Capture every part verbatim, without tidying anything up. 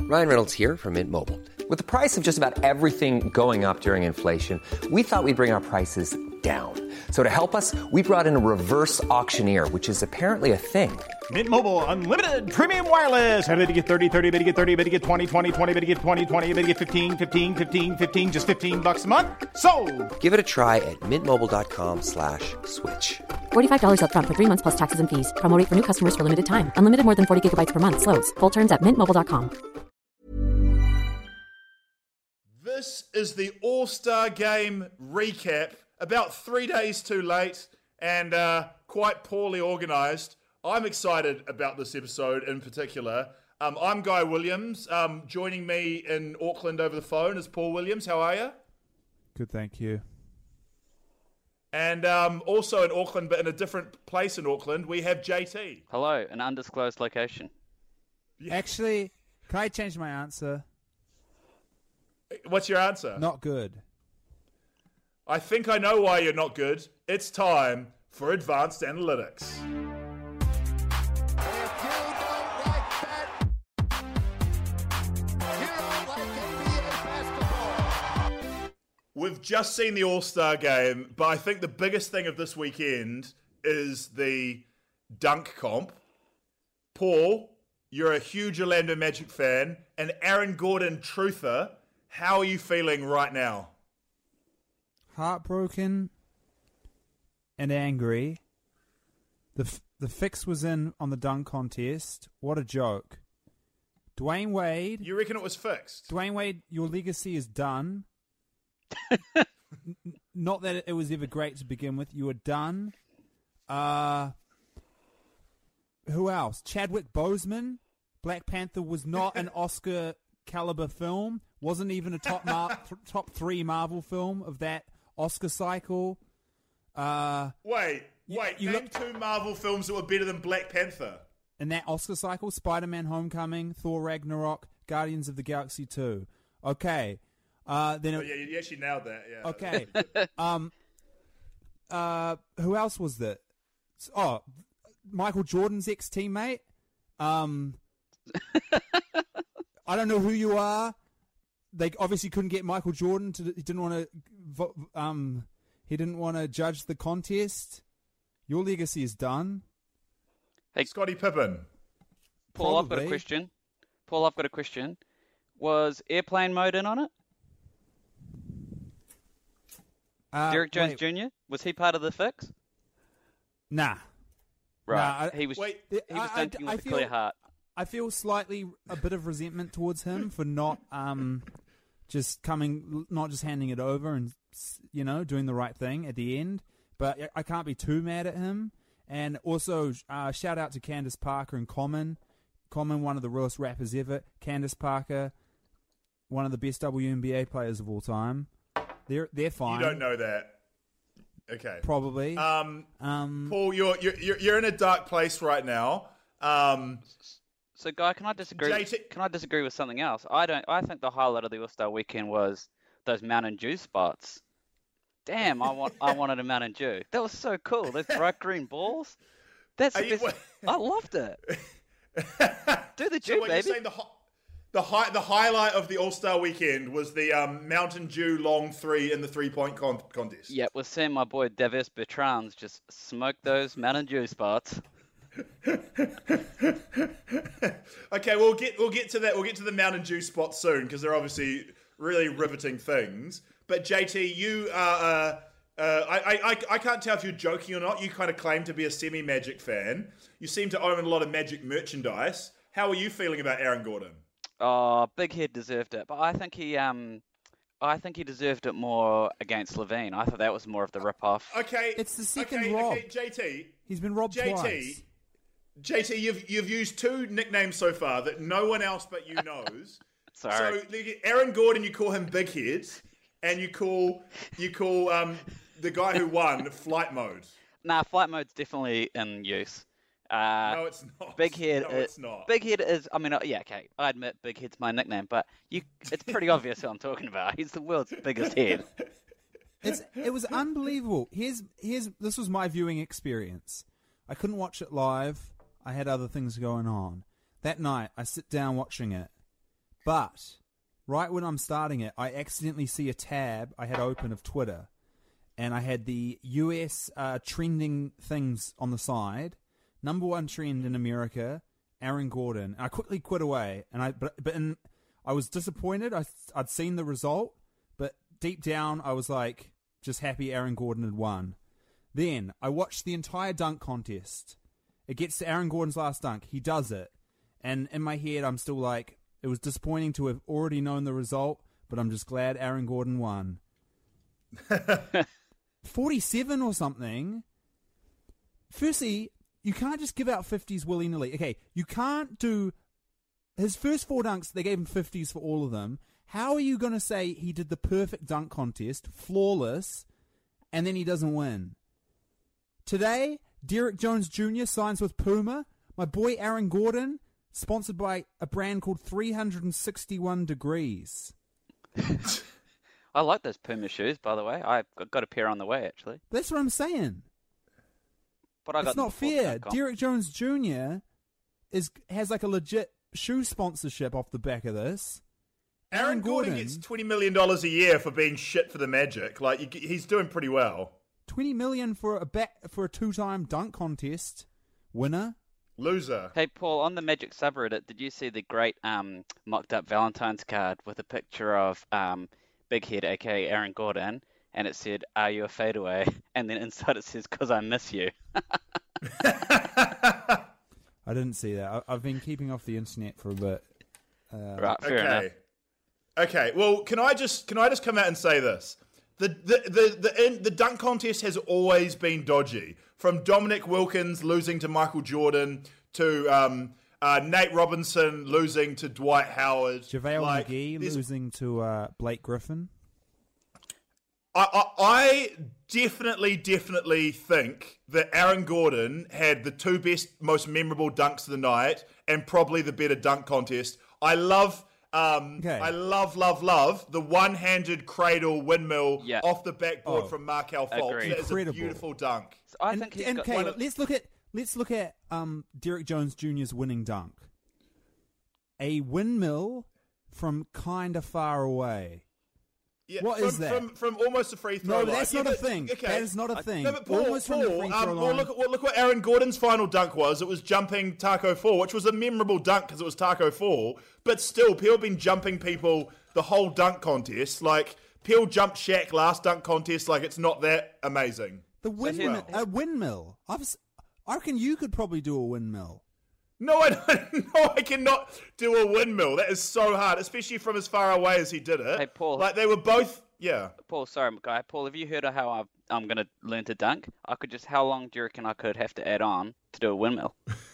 Ryan Reynolds here from Mint Mobile. With the price of just about everything going up during inflation, we thought we'd bring our prices down. So to help us, we brought in a reverse auctioneer, which is apparently a thing. Mint Mobile Unlimited Premium Wireless. How to get thirty, thirty, how to get thirty, how to get twenty, twenty, twenty, how to get twenty, twenty, how to get fifteen, fifteen, fifteen, fifteen, just fifteen bucks a month? Sold! Give it a try at mintmobile.com slash switch. forty-five dollars up front for three months plus taxes and fees. Promo rate for new customers for limited time. Unlimited more than forty gigabytes per month. Slows full terms at mint mobile dot com. This is the All-Star Game recap. About three days too late and uh, quite poorly organised. I'm excited about this episode in particular. Um, I'm Guy Williams. Um, joining me in Auckland over the phone is Paul Williams. How are you? Good, thank you. And um, also in Auckland, but in a different place in Auckland, we have J T. Hello, an undisclosed location. Yeah. Actually, can I change my answer? What's your answer? Not good. I think I know why you're not good. It's time for Advanced Analytics. We've just seen the All-Star Game, but I think the biggest thing of this weekend is the dunk comp. Paul, you're a huge Orlando Magic fan, and Aaron Gordon truther. How are you feeling right now? Heartbroken and angry. The f- the fix was in on the dunk contest. What a joke. Dwayne Wade. You reckon it was fixed? Dwayne Wade, your legacy is done. N- not that it was ever great to begin with. You were done. Uh, who else? Chadwick Boseman. Black Panther was not an Oscar caliber film. Wasn't even a top mar- th- top three Marvel film of that Oscar cycle. Uh, wait, wait. you name look- two Marvel films that were better than Black Panther. In that Oscar cycle, Spider-Man Homecoming, Thor Ragnarok, Guardians of the Galaxy two. Okay. Uh, then Oh, it, yeah, you actually nailed that. Yeah. Okay. um, uh, who else was that? Oh, Michael Jordan's ex-teammate. Um, I don't know who you are. They obviously couldn't get Michael Jordan to. He didn't want to. Um, he didn't want to judge the contest. Your legacy is done. Hey, Scottie Pippen. Paul, I've got Probably. a question. Paul, I've got a question. Was airplane mode in on it? Uh, Derek Jones wait, Junior Was he part of the fix? Nah. Right. Nah, I- he was. Wait, he was I- I- dunking I with a feel- clear heart. I feel slightly a bit of resentment towards him for not um, just coming, not just handing it over and, you know, doing the right thing at the end. But I can't be too mad at him. And also, uh, shout out to Candace Parker and Common. Common, one of the realest rappers ever. Candace Parker, one of the best W N B A players of all time. They're they're fine. You don't know that. Okay. Probably. Um, um, Paul, you're you're you're in a dark place right now. Um, So, Guy, can I disagree? J T Can I disagree with something else? I don't. I think the highlight of the All Star Weekend was those Mountain Dew spots. Damn, I want. I wanted a Mountain Dew. That was so cool. Those bright green balls. That's Are the you- best. I loved it. Do the so Dew, what, you're baby. saying the hi- the high the highlight of the All Star Weekend was the um, Mountain Dew long three in the three point con- contest. Yeah, we're seeing my boy Davis Bertrands just smoke those Mountain Dew spots. Okay, we'll get we'll get to that. We'll get to the Mountain Dew spot soon because they're obviously really riveting things. But J T, you are. Uh, uh, I, I I can't tell if you're joking or not. You kind of claim to be a semi-Magic fan. You seem to own a lot of Magic merchandise. How are you feeling about Aaron Gordon? Oh, Big Head deserved it, but I think he um, I think he deserved it more against Levine. I thought that was more of the rip-off. Okay, It's the second okay, rob. Okay, J T, he's been robbed J T, twice. J T, you've you've used two nicknames so far that no one else but you knows. Sorry. So the- Aaron Gordon, you call him Big Head, and you call you call um the guy who won Flight Mode. Nah, flight mode's definitely in use. Uh, No, it's not. Big Head. No, is, it's not. Big Head is. I mean, uh, yeah, okay. I admit Big Head's my nickname, but you, it's pretty obvious who I'm talking about. He's the world's biggest head. It's it was unbelievable. Here's here's this was my viewing experience. I couldn't watch it live. I had other things going on. That night, I sit down watching it. But right when I'm starting it, I accidentally see a tab I had open of Twitter, and I had the U S uh, trending things on the side. Number one trend in America, Aaron Gordon. And I quickly quit away, and I but but in, I was disappointed. I I'd seen the result, but deep down I was like just happy Aaron Gordon had won. Then I watched the entire dunk contest. It gets to Aaron Gordon's last dunk. He does it, and in my head I'm still like, it was disappointing to have already known the result, but I'm just glad Aaron Gordon won. forty-seven or something. Firstly, you can't just give out fifties willy-nilly. Okay, you can't do... His first four dunks, they gave him fifties for all of them. How are you going to say he did the perfect dunk contest, flawless, and then he doesn't win? Today, Derek Jones Junior signs with Puma. My boy Aaron Gordon, sponsored by a brand called three sixty-one Degrees. I like those Puma shoes, by the way. I've got a pair on the way, actually. That's what I'm saying. But I got it's not fair. Derek Jones Junior is has like a legit shoe sponsorship off the back of this. Aaron, Aaron Gordon, Gordon gets twenty million dollars a year for being shit for the Magic. Like, you, he's doing pretty well. twenty million dollars for a back, for a two-time dunk contest winner. Loser. Hey, Paul, on the Magic subreddit, did you see the great um, mocked-up Valentine's card with a picture of um, Big Head, a k a. Aaron Gordon, and it said, "Are you a fadeaway?" And then inside it says, "'Cause I miss you." I didn't see that. I, I've been keeping off the internet for a bit. Uh, Right, fair okay. enough. Okay. Well, can I just can I just come out and say this? The the the the, in, the dunk contest has always been dodgy. From Dominic Wilkins losing to Michael Jordan to um, uh, Nate Robinson losing to Dwight Howard. JaVale like, McGee there's- losing to uh, Blake Griffin. I, I, I definitely, definitely think that Aaron Gordon had the two best, most memorable dunks of the night, and probably the better dunk contest. I love, um, Okay. I love, love, love the one-handed cradle windmill Yeah. off the backboard Oh. from Markel Fultz. Agreed. That is a Incredible. beautiful dunk. So I and, think he's and, got okay, one of- let's look at let's look at um, Derek Jones Junior's winning dunk. A windmill from kinda far away. Yeah, What from, is that? From, from almost a free throw No, line. that's Yeah, not a but- thing. Okay. That is not a thing. No, but Paul, Almost from the Paul free um, throw well, line. look, at- well, look what Aaron Gordon's final dunk was. It was jumping Taco Fall, which was a memorable dunk because it was Taco Fall. But still, people have been jumping people the whole dunk contest. Like, Peel jumped Shaq last dunk contest. Like, it's not that amazing. The windmill, here- a windmill. I've, s- I reckon you could probably do a windmill. No, I don't. No, I cannot do a windmill. That is so hard, especially from as far away as he did it. Hey, Paul. Like, they were both... Yeah. Paul, sorry, guy. Paul, have you heard of how I've, I'm going to learn to dunk? I could just, how long do you reckon I could have to add on to do a windmill?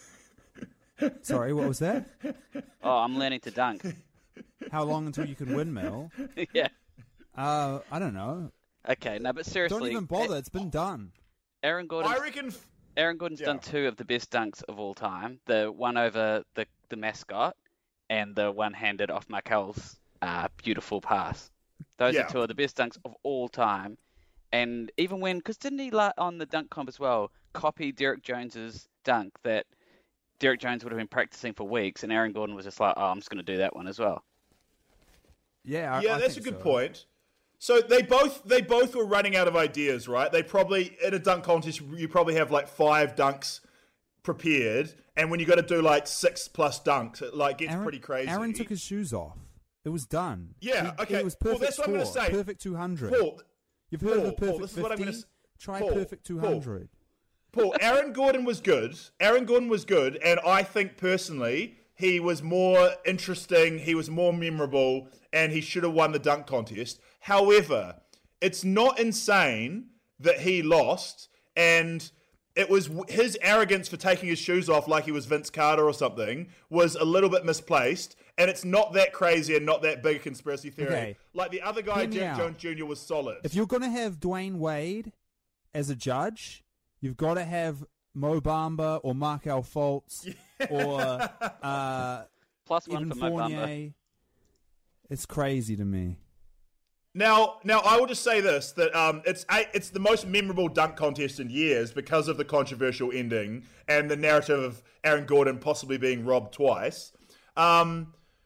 Sorry, what was that? Oh, I'm learning to dunk. How long until you can windmill? Yeah. Uh, I don't know. Okay, no, but seriously. Don't even bother. It's been done. Aaron Gordon. I reckon... Aaron Gordon's Yeah. done two of the best dunks of all time. The one over the, the mascot and the one-handed off Markel's uh, beautiful pass. Those Yeah. are two of the best dunks of all time. And even when, because didn't he la- on the dunk comp as well, copy Derek Jones's dunk that Derek Jones would have been practicing for weeks, and Aaron Gordon was just like, oh, I'm just going to do that one as well. Yeah, I, Yeah, I that's a think good so. point. So they both they both were running out of ideas, right? They probably in a dunk contest you probably have like five dunks prepared, and when you got to do like six plus dunks, it like gets Aaron, pretty crazy. Aaron took his shoes off. It was done. Yeah, He- okay. It was Well, perfect that's what I'm gonna score, say. Perfect two hundred. Paul, You've heard of Paul, a perfect Paul, this is what I'm fifty? gonna s- Try Paul, perfect two hundred. Paul, Aaron Gordon was good. Aaron Gordon was good, and I think personally he was more interesting, he was more memorable, and he should have won the dunk contest. However, it's not insane that he lost, and it was his arrogance for taking his shoes off like he was Vince Carter or something was a little bit misplaced, and it's not that crazy and not that big a conspiracy theory. Okay. Like the other guy, Hear me Derek out. Jones Junior, was solid. If you're going to have Dwayne Wade as a judge, you've got to have Mo Bamba or Markel Fultz or uh, Plus one Evan for Mo Bamba. Fournier. It's crazy to me. Now, now I will just say this: that um, it's a, it's the most memorable dunk contest in years because of the controversial ending and the narrative of Aaron Gordon possibly being robbed twice. Um,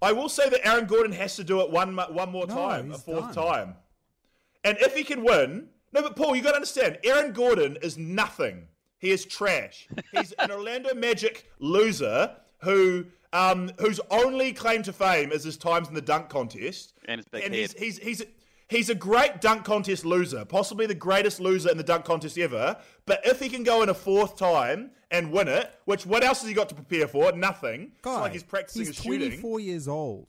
I will say that Aaron Gordon has to do it one mu- one more No, time, a he's fourth done. time. And if he can win, no, but Paul, you got to understand, Aaron Gordon is nothing. He is trash. He's an Orlando Magic loser who um, whose only claim to fame is his times in the dunk contest. And his big and head. he's he's he's he's a great dunk contest loser, possibly the greatest loser in the dunk contest ever. But if he can go in a fourth time and win it, which what else has he got to prepare for? Nothing. It's Guy, not like he's practicing he's his shooting. twenty-four years old.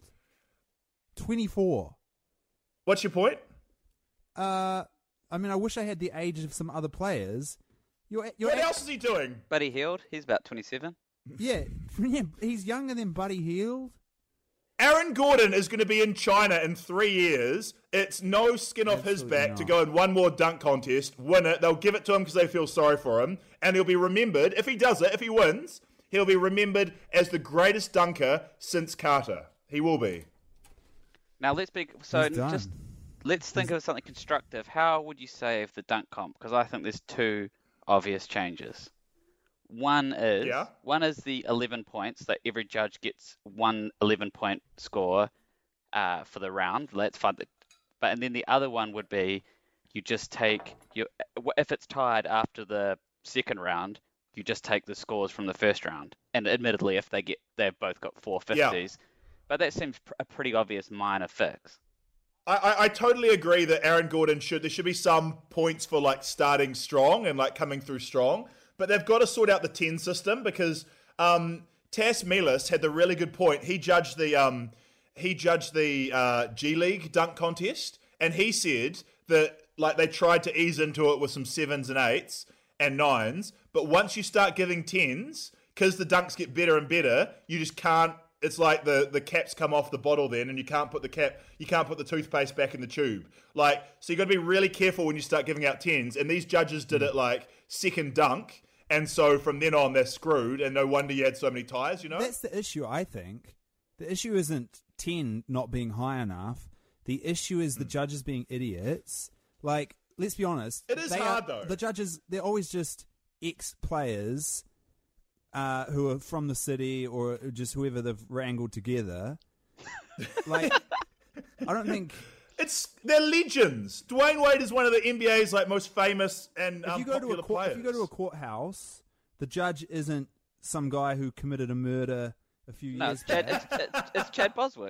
twenty-four. What's your point? Uh, I mean, I wish I had the age of some other players. You're, you're What act- else is he doing? Buddy Hield, he's about twenty-seven. Yeah, yeah, he's younger than Buddy Hield. Aaron Gordon is going to be in China in three years. It's no skin off his Absolutely back to not. go in one more dunk contest, win it. They'll give it to him because they feel sorry for him. And he'll be remembered, if he does it, if he wins, he'll be remembered as the greatest dunker since Carter. He will be. Now let's be so He's done. just let's think of something constructive. How would you save the dunk comp? Because I think there's two obvious changes. One is Yeah. one is the eleven points that every judge gets one eleven point score uh, for the round. Let's find it. But and then the other one would be you just take your if it's tied after the second round, you just take the scores from the first round. And admittedly, if they get they've both got four fifties, but that seems pr- a pretty obvious minor fix. I, I, I totally agree that Aaron Gordon should, there should be some points for like starting strong and like coming through strong. But they've got to sort out the ten system because um, Tass Melis had the really good point. He judged the um, he judged the uh, G League dunk contest, and he said that like they tried to ease into it with some sevens and eights and nines, but once you start giving tens, because the dunks get better and better, you just can't. It's like the, the caps come off the bottle then, and you can't put the cap, you can't put the toothpaste back in the tube. Like, so you got to be really careful when you start giving out tens. And these judges did it like second dunk, and so from then on they're screwed. And no wonder you had so many ties. You know, That's the issue, I think. The issue isn't ten not being high enough. The issue is the judges being idiots. Like, let's be honest. It is they hard, are, though. The judges, they're always just ex-players uh, who are from the city or just whoever they've wrangled together. Like, I don't think... it's they're legends. Dwayne Wade is one of the N B A's like most famous and If um, you, go to popular a court, players. if you go to a courthouse, the judge isn't some guy who committed a murder a few No, years it's Chad, back. it's, it's, it's Chad Boswick.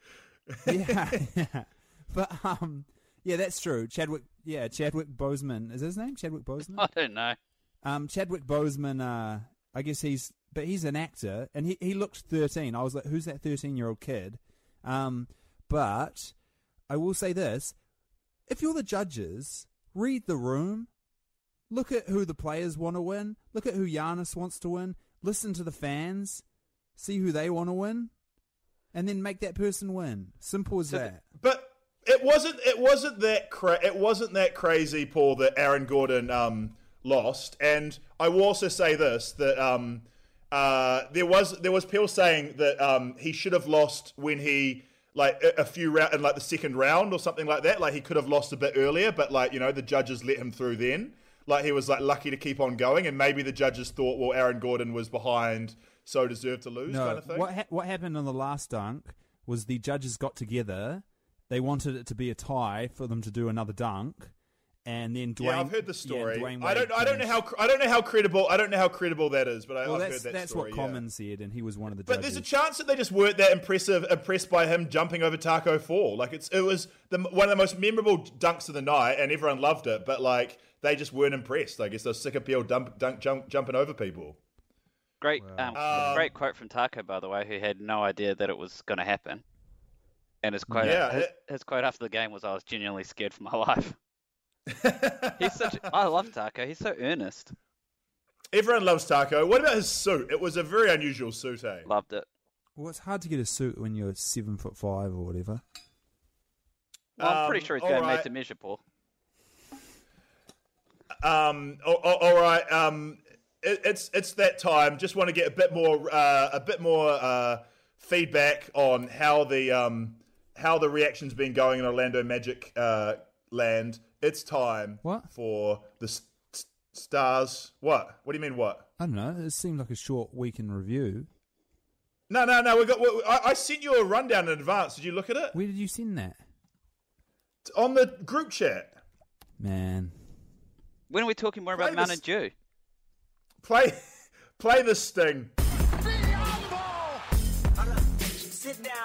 yeah, yeah. But um, yeah, that's true. Chadwick, yeah, Chadwick Boseman is his name. Chadwick Boseman. I don't know. Um, Chadwick Boseman. Uh, I guess he's, but he's an actor, and he he looked thirteen. I was like, who's that thirteen-year-old kid? Um, but I will say this: if you're the judges, read the room. Look at who the players want to win. Look at who Giannis wants to win. Listen to the fans. See who they want to win, and then make that person win. Simple as So that. But it wasn't. It wasn't that. Cra- it wasn't that crazy, Paul, that Aaron Gordon um, lost. And I will also say this: that um, uh, there was there was people saying that um, he should have lost when he like a, a few round in like the second round or something like that. Like he could have lost a bit earlier, but like you know the judges let him through then. Like he was like lucky to keep on going, and maybe the judges thought, well, Aaron Gordon was behind, so deserved to lose, No, kind of thing. what ha- what happened on the last dunk was the judges got together. They wanted it to be a tie for them to do another dunk, and then Dwayne. Yeah, I've heard the yeah, story. Dwayne I don't. Wade I don't know finished. how. I don't know how credible. I don't know how credible that is, but I, Well, I've that's heard that that's story. what yeah. Common said, and he was one of the But judges. there's a chance that they just weren't that impressive, impressed by him jumping over Taco Fall. Like it's, it was the, one of the most memorable dunks of the night, and everyone loved it. But like, they just weren't impressed. I guess they're sick of people dump, dunk, jump, jumping over people. Great, um, Um, great quote from Taco, by the way, who had no idea that it was going to happen. And his quote, Yeah, his, it- his quote after the game was, "I was genuinely scared for my life." He's such. I love Taco. He's so earnest. Everyone loves Taco. What about his suit? It was a very unusual suit, eh? Loved it. Well, it's hard to get a suit when you're seven foot five or whatever. Well, I'm pretty Um, sure he's all going made right. to measure, Paul. Um, oh, oh, all right. Um, it, it's it's that time. Just want to get a bit more uh, a bit more uh, feedback on how the um, how the reaction's been going in Orlando Magic uh, land. It's time What? for the s- s- stars. What? What do you mean? What? I don't know. It seemed like a short week in review. No, no, no. We got. We, I, I sent you a rundown in advance. Did you look at it? Where did you send that? On the group chat. Man. When are we talking more Play about Mount this- and Dew? Play, play the sting. Sit down.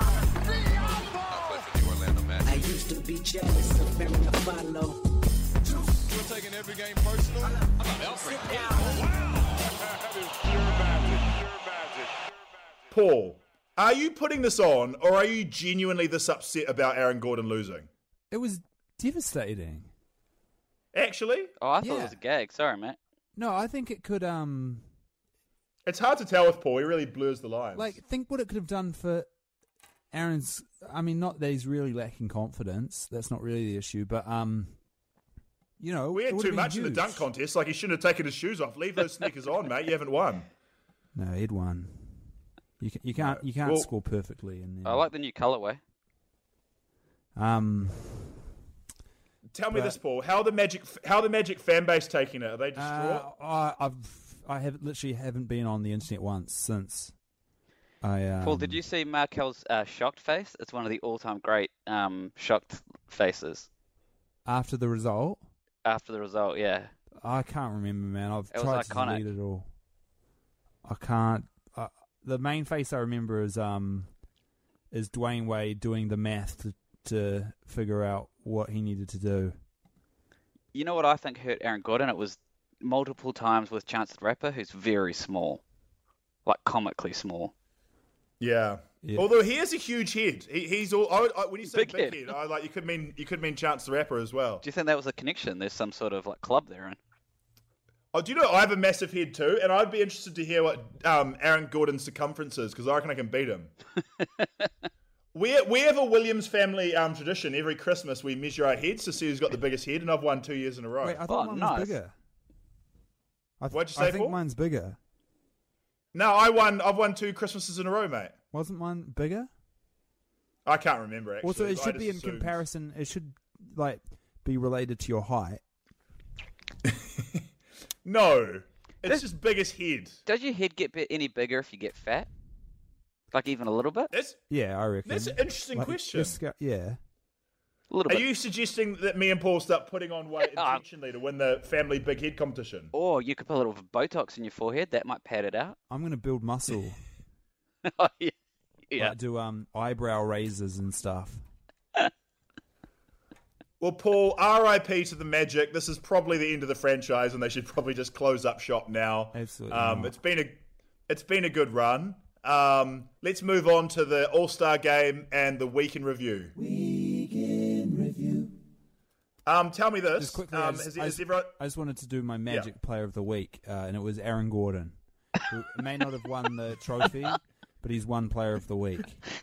I used to be jealous of every follow. You're taking every game personal? I'm not Alfred. Sit down. That is pure magic. Pure magic. Paul, are you putting this on, or are you genuinely this upset about Aaron Gordon losing? It was devastating. Actually, Oh, I thought Yeah. it was a gag. Sorry, mate. No, I think it could, um, it's hard to tell with Paul. He really blurs the lines. like, think what it could have done for Aaron's. I mean, not that he's really lacking confidence. That's not really the issue, but, um, you know, we it had would too have much been in the huge. dunk contest. Like he shouldn't have taken his shoes off. Leave those sneakers on, mate. You haven't won. No, he'd won. You, can, you can't, you can't Well- score perfectly in there. I like the new colorway. Um, Tell me But- this, Paul. How the Magic? How the Magic fan base taking it? Are they distraught? uh, I, I've, I have literally haven't been on the internet once since. I um, Paul, did you see Markel's uh, shocked face? It's one of the all-time great um, shocked faces after the result? after the result. Yeah. I can't remember, man. I've It was tried iconic. to delete it all. I can't. Uh, the main face I remember is um is Dwayne Wade doing the math to, to figure out what he needed to do. You know what I think hurt Aaron Gordon? It was multiple times with Chance the Rapper, who's very small, like comically small. Yeah. Yeah. Although he has a huge head. He, he's all. I, I, when you say Big big, head. head, I like you could mean you could mean Chance the Rapper as well. Do you think that was a connection? There's some sort of like club there, in. Oh, do you know I have a massive head too, and I'd be interested to hear what um, Aaron Gordon's circumference is because I reckon I can beat him. we we have a Williams family um, tradition. Every Christmas we measure our heads to see who's got the biggest head, and I've won two years in a row. Wait, I thought Oh, mine nice. was bigger. I th- What'd you I say, think Paul? mine's bigger. No, I won. I've won two Christmases in a row, mate. Wasn't mine bigger? I can't remember actually. Also, it I should just be in assumed. comparison. It should like be related to your height. No, it's This- just biggest head. Does your head get bit any bigger if you get fat? Like even a little bit? That's Yeah, I reckon. that's an interesting Like, question. just go- yeah. A little Are bit. you suggesting that me and Paul start putting on weight Oh. intentionally to win the family big head competition? Or you could put a little Botox in your forehead. That might pad it out. I'm gonna build muscle. Oh, yeah. Yeah. Like do um eyebrow raises and stuff. Well, Paul, R I P to the Magic. This is probably the end of the franchise, and they should probably just close up shop now. Absolutely Um, not. it's been a, it's been a good run. Um, let's move on to the All Star Game and the week in review. Week in review. Um, tell me this. Just quickly, I, um, just, has, I, has just, everyone... I just wanted to do my Magic Player of the Week, uh, and it was Aaron Gordon, who may not have won the trophy, but he's won Player of the Week.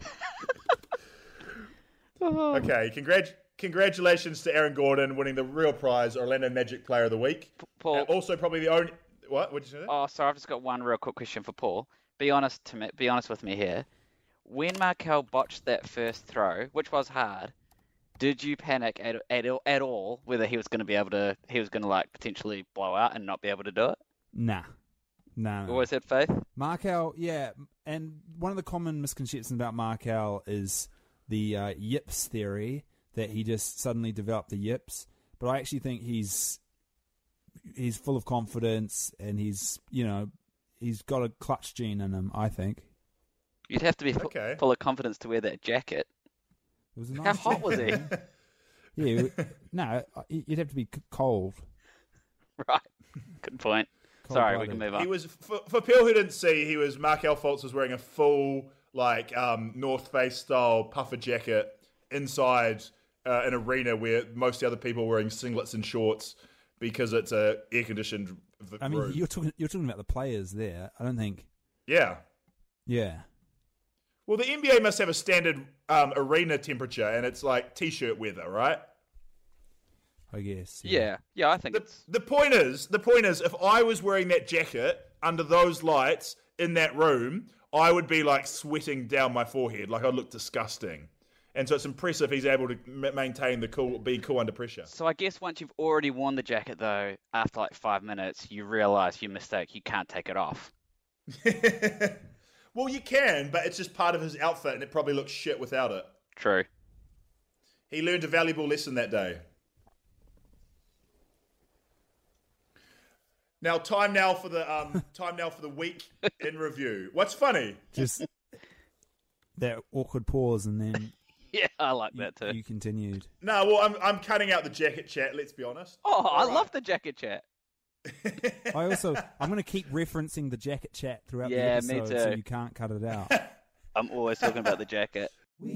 Okay, congrat- congratulations to Aaron Gordon winning the real prize, Orlando Magic Player of the Week. Paul. Uh, also, probably the only. What? What did you say? Oh, sorry. I've just got one real quick question for Paul. Be honest to me. Be honest with me here. When Markel botched that first throw, which was hard, did you panic at at, all- at all whether he was going to be able to? He was going to like potentially blow out and not be able to do it. Nah. Nah. You always had faith. Markel, yeah, and one of the common misconceptions about Markel is the uh, yips theory, that he just suddenly developed the yips. But I actually think he's he's full of confidence, and he's, you know, he's got a clutch gene in him, I think. You'd have to be fu- Okay. full of confidence to wear that jacket. It was a How nice hot was he? jacket. Yeah, it- no, you'd have to be c- cold. Right. Good point. Sorry, we can move on. He was for, for people who didn't see. He was Markel Fultz was wearing a full like um, North Face style puffer jacket inside uh, an arena where most of the other people were wearing singlets and shorts because it's a air conditioned v- I mean, room. you're talking you're talking about the players there. I don't think. Yeah. Yeah. Well, the N B A must have a standard um, arena temperature, and it's like t-shirt weather, right? I guess. yeah, yeah, I think The, it's. the point is, the point is, if I was wearing that jacket under those lights in that room, I would be like sweating down my forehead, like I'd look disgusting. And so it's impressive he's able to m- maintain the cool, be cool under pressure. So I guess once you've already worn the jacket, though, after like five minutes, you realise your mistake. You can't take it off. Well, Well, you can, but it's just part of his outfit, and it probably looks shit without it. True. He learned a valuable lesson that day. Now, time now for the um, time now for the week in review. What's funny? Just that awkward pause, and then Yeah, I like you, that too. you continued. No, well, I'm I'm cutting out the jacket chat. Let's be honest. Oh, I All love right. the jacket chat. I also, I'm going to keep referencing the jacket chat throughout Yeah, the me episode, so too. you can't cut it out. I'm always talking about the jacket.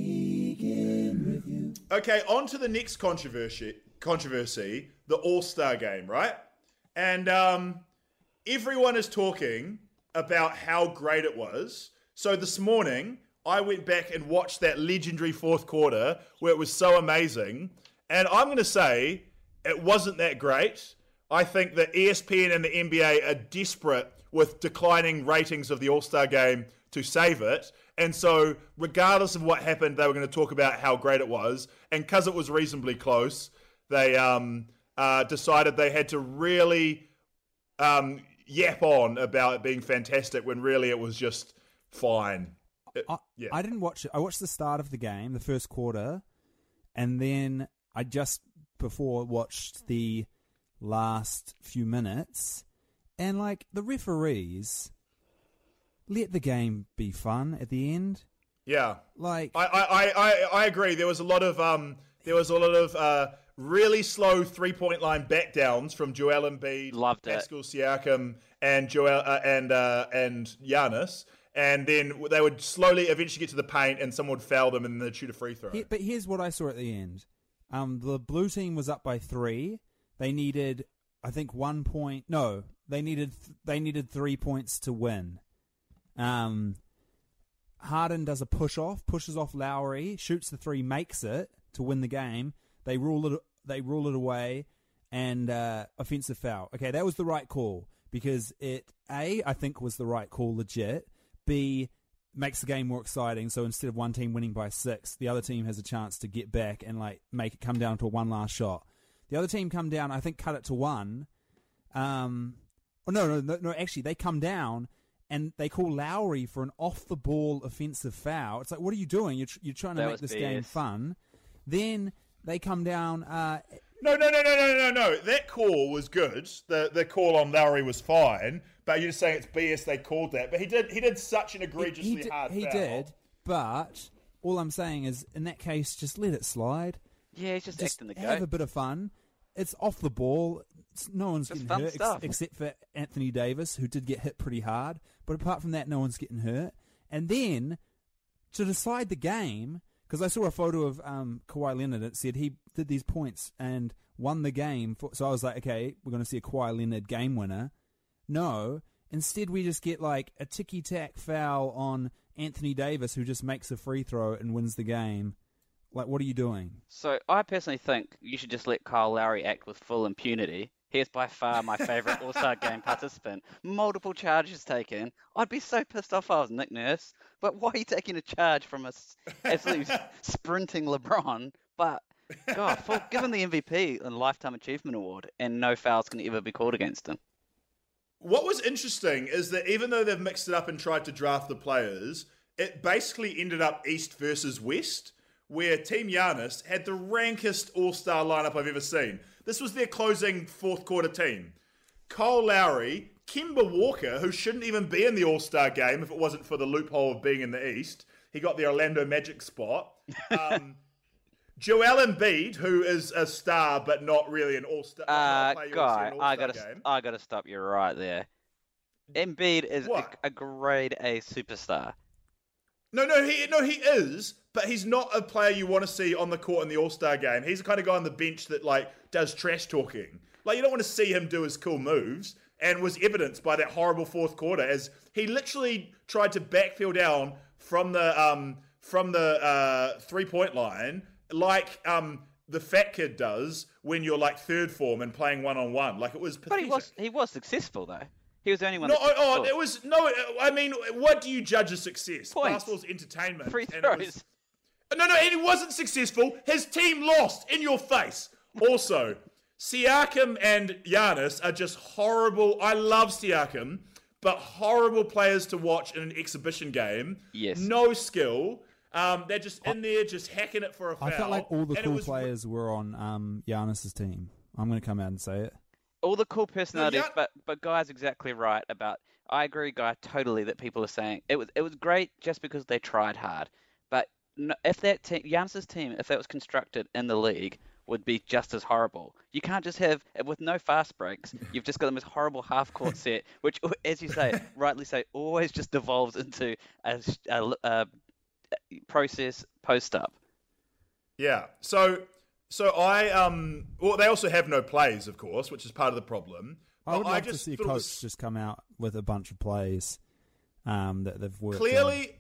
Okay, on to the next controversy. Controversy, the All-Star game, right? And um, everyone is talking about how great it was. So this morning, I went back and watched that legendary fourth quarter where it was so amazing. And I'm going to say it wasn't that great. I think that E S P N and the N B A are desperate with declining ratings of the All-Star game to save it. And so, regardless of what happened, they were going to talk about how great it was. And because it was reasonably close, they um, uh, decided they had to really um, yap on about it being fantastic when really it was just fine. It- I, yeah. I didn't watch it. I watched the start of the game, the first quarter, and then I just before watched the last few minutes. And, like, the referees let the game be fun at the end. Yeah. Like, I, I, I, I agree. There was a lot of um, there was a lot of uh, really slow three point line back downs from Joel Embiid, Loved it. Pascal Siakam, and Joel uh, and uh, and Giannis, and then they would slowly eventually get to the paint, and someone would foul them, and then they'd shoot a free throw. Here- but here's what I saw at the end. Um, the blue team was up by three. They needed, I think, one point. No, they needed th- they needed three points to win. Um, Harden does a push off, pushes off Lowry, shoots the three, makes it to win the game. They rule it. They rule it away, and uh, offensive foul. Okay, that was the right call because it A, I think, was the right call, legit. B, makes the game more exciting. So instead of one team winning by six, the other team has a chance to get back and like make it come down to a one last shot. The other team come down, I think, cut it to one. Um, oh no, no, no, no. Actually, they come down and they call Lowry for an off-the-ball offensive foul. It's like, what are you doing? You're tr- you're trying to That make was this B S. game fun. Then they come down. Uh, No, no, no, no, no, no, no. That call was good. The the call on Lowry was fine. But you're just saying it's B S. They called that, but he did he did such an egregiously he, he, hard He foul. did, but all I'm saying is, in that case, just let it slide. Yeah, he's just, Just acting the have a goat. bit of fun. It's off the ball. It's, no one's Just getting fun hurt ex- stuff. except for Anthony Davis, who did get hit pretty hard. But apart from that, no one's getting hurt. And then to decide the game, because I saw a photo of um, Kawhi Leonard. It said he did these points and won the game. For, so I was like, okay, we're going to see a Kawhi Leonard game winner. No. Instead, we just get like a ticky-tack foul on Anthony Davis, who just makes a free throw and wins the game. Like, what are you doing? So I personally think you should just let Kyle Lowry act with full impunity. He is by far my favourite All-Star Game participant. Multiple charges taken. I'd be so pissed off if I was Nick Nurse. But why are you taking a charge from a s- absolutely sprinting LeBron? But, God, full, give him the M V P and Lifetime Achievement Award, and no fouls can ever be called against him. What was interesting is that even though they've mixed it up and tried to draft the players, it basically ended up East versus West, where Team Giannis had the rankest all-star lineup I've ever seen. This was their closing fourth quarter team. Kyle Lowry, Kemba Walker, who shouldn't even be in the all-star game if it wasn't for the loophole of being in the East. He got the Orlando Magic spot. Um, Joel Embiid, who is a star but not really an all-star. not Uh, a player you'll see in guy, an I all-star gotta, game. I gotta stop you right there. Embiid is a, What? a grade A superstar. No, no, he no, he is, but he's not a player you want to see on the court in the All-Star game. He's the kind of guy on the bench that like does trash talking. Like you don't want to see him do his cool moves, and was evidenced by that horrible fourth quarter as he literally tried to backfill down from the um from the uh, three-point line like um the fat kid does when you're like third form and playing one-on-one. Like it was But pathetic. he was, he was successful though. He was the only one. No, that oh, scored. it was no. I mean, what do you judge as success? Points. Basketball's entertainment. Free and it throws. was- No, no, and he wasn't successful. His team lost in your face. Also, Siakam and Giannis are just horrible. I love Siakam, but horrible players to watch in an exhibition game. Yes. No skill. Um, they're just in there, just hacking it for a foul. I felt like all the and it cool was- players were on um, Giannis's team. I'm going to come out and say it. All the cool personalities, yeah. but but Guy's exactly right about. I agree, Guy, totally that people are saying it was it was great just because they tried hard. But no, if that team, Giannis's team, if that was constructed in the league, would be just as horrible. You can't just have with no fast breaks. You've just got the most horrible half court set, which, as you say, rightly say, always just devolves into a, a, a process post up. Yeah. So, so I um. Well, they also have no plays, of course, which is part of the problem. I would But like to just see a thought it coach was- just come out with a bunch of plays um, that they've worked on. Clearly,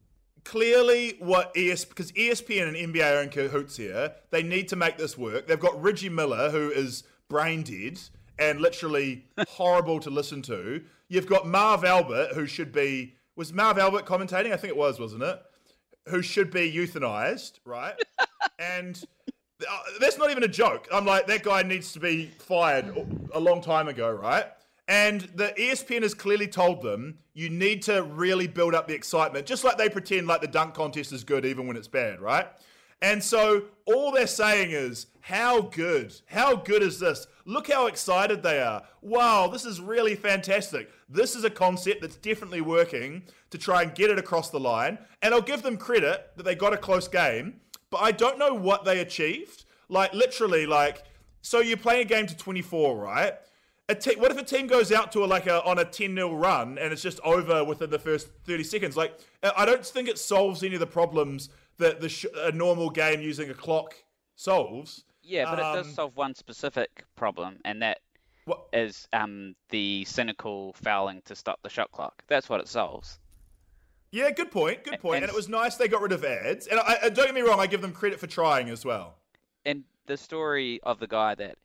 clearly, what E S because E S P N and N B A are in cahoots here. They need to make this work. They've got Reggie Miller, who is brain dead and literally horrible to listen to. You've got Marv Albert, who should be was Marv Albert commentating? I think it was, wasn't it? Who should be euthanized, right? And uh, that's not even a joke. I'm like, that guy needs to be fired a long time ago, right? And the E S P N has clearly told them you need to really build up the excitement, just like they pretend like the dunk contest is good even when it's bad, right? And so all they're saying is, how good? How good is this? Look how excited they are. Wow, this is really fantastic. This is a concept that's definitely working to try and get it across the line. And I'll give them credit that they got a close game, but I don't know what they achieved. Like, literally, like, so you're playing a game to twenty-four, right? A te- what if a team goes out to a, like a on a ten nil run and it's just over within the first thirty seconds? Like, I don't think it solves any of the problems that the sh- a normal game using a clock solves. Yeah, but Um, it does solve one specific problem, and that What? is um, the cynical fouling to stop the shot clock. That's what it solves. Yeah, good point. Good point. And- And it was nice they got rid of ads. And I, I, don't get me wrong, I give them credit for trying as well. And the story of the guy that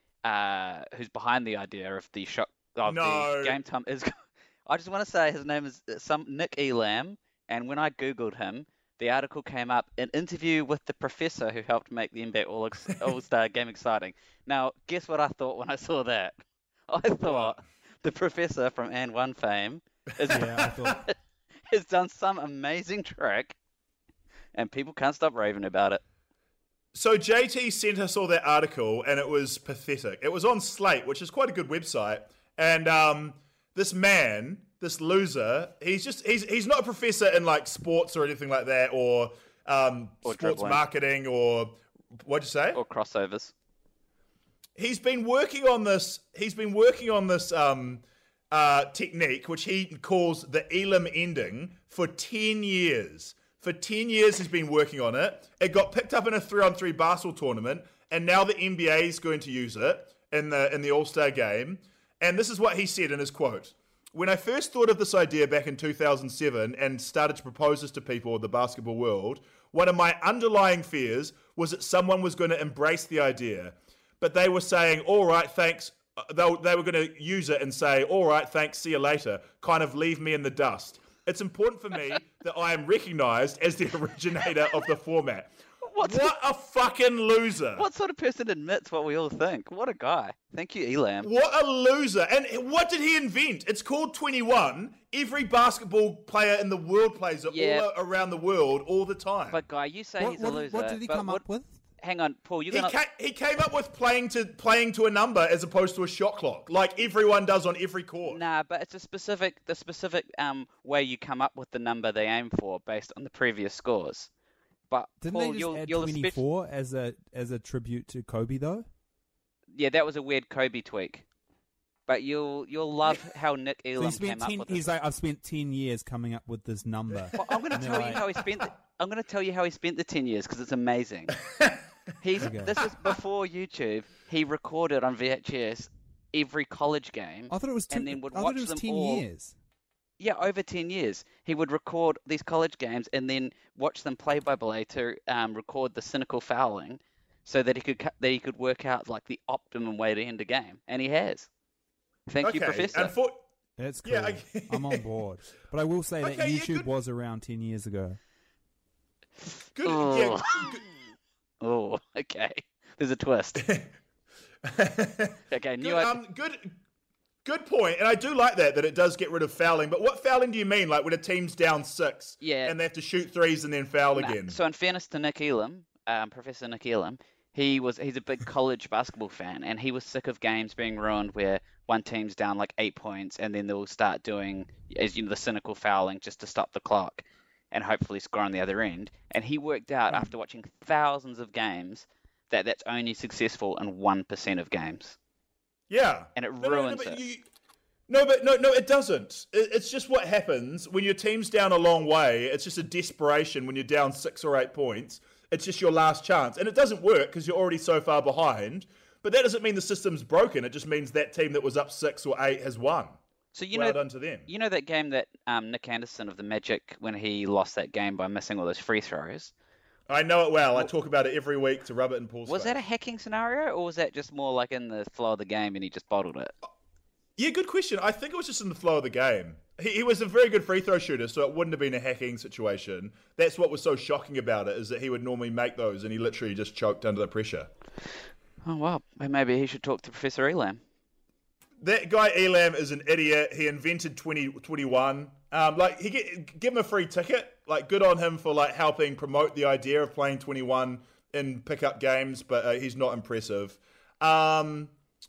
uh, who's behind the idea of the shot of No. the game time is. I just want to say his name is some Nick Elam, and when I googled him, the article came up an interview with the professor who helped make the N B A All All Star game exciting. Now, guess what I thought when I saw that? I thought the professor from And One fame is, Yeah, I thought. has done some amazing trick, and people can't stop raving about it. So J T sent us all that article, and it was pathetic. It was on Slate, which is quite a good website. And um, this man, this loser, he's just he's he's not a professor in like sports or anything like that, or um, Or sports dribbling. marketing, or what'd you say? Or crossovers. He's been working on this. He's been working on this um, uh, technique, which he calls the Elam ending, for ten years. For ten years, he's been working on it. It got picked up in a three-on-three basketball tournament, and now the N B A is going to use it in the in the All-Star game. And this is what he said in his quote: "When I first thought of this idea back in two thousand seven and started to propose this to people in the basketball world, one of my underlying fears was that someone was going to embrace the idea. But they were saying, all right, thanks. Uh, They, they were going to use it and say, all right, thanks, see you later. Kind of leave me in the dust. It's important for me that I am recognized as the originator of the format." What's What a fucking loser. What sort of person admits what we all think? What a guy. Thank you, Elam. What a loser. And what did he invent? It's called twenty-one. Every basketball player in the world plays it Yeah. all around the world all the time. But, Guy, you say What, he's a what, loser. what did he but come what- up with? Hang on, Paul, you're He, going ca- he came up with playing to playing to a number as opposed to a shot clock, like everyone does on every court. Nah, but it's a specific, the specific um way you come up with the number they aim for based on the previous scores. But Didn't Paul, they just you'll, add you'll especially- twenty-four as a as a tribute to Kobe though? yeah, that was a weird Kobe tweak. But you'll you'll love how Nick So Elam he spent came up ten. with He's this. like, I've spent ten years coming up with this number. Well, I'm going to And tell they're you like- how he spent. The, I'm going to tell you how he spent the ten years because it's amazing. He's Okay. this is before YouTube. He recorded on V H S every college game. I thought it was two, and then would I watch thought it was them ten all. years. Yeah, over ten years. He would record these college games and then watch them play by play to um, record the cynical fouling, so that he could cu- that he could work out like the optimum way to end a game, and he has. Thank you, Okay, Professor. and for, That's cool. Yeah, I- I'm on board. But I will say that Okay, yeah, YouTube good. was around ten years ago. good, Oh. yeah, good, Oh, okay. There's a twist. Okay, new good, idea. um, good, Good point, and I do like that, that it does get rid of fouling, but what fouling do you mean? Like when a team's down six Yeah. and they have to shoot threes and then foul Nah, again? So in fairness to Nick Elam, um, Professor Nick Elam, he was he's a big college basketball fan, and he was sick of games being ruined where one team's down like eight points and then they'll start doing, as you know, the cynical fouling just to stop the clock and hopefully score on the other end. And he worked out after watching thousands of games that that's only successful in one percent of games. Yeah. And it No, no, no, ruins but it. you- No, but no, no, it doesn't. It, it's just what happens when your team's down a long way. It's just a desperation when you're down six or eight points. It's just your last chance. And it doesn't work because you're already so far behind. But that doesn't mean the system's broken. It just means that team that was up six or eight has won. So you well know, done to them. you know that game that um, Nick Anderson of the Magic, when he lost that game by missing all those free throws, I know it well. I talk about it every week to rub it in Paul's was face. that a hacking scenario or was that just more like in the flow of the game and he just bottled it? Yeah, good question. I think it was just in the flow of the game. He, he was a very good free throw shooter, so it wouldn't have been a hacking situation. That's what was so shocking about it, is that he would normally make those, and he literally just choked under the pressure. Oh well, maybe he should talk to Professor Elam. That guy Elam is an idiot. He invented twenty twenty-one. Um, like he get, give him a free ticket. Like good on him for like helping promote the idea of playing twenty-one in pickup games, but uh, he's not impressive. Um,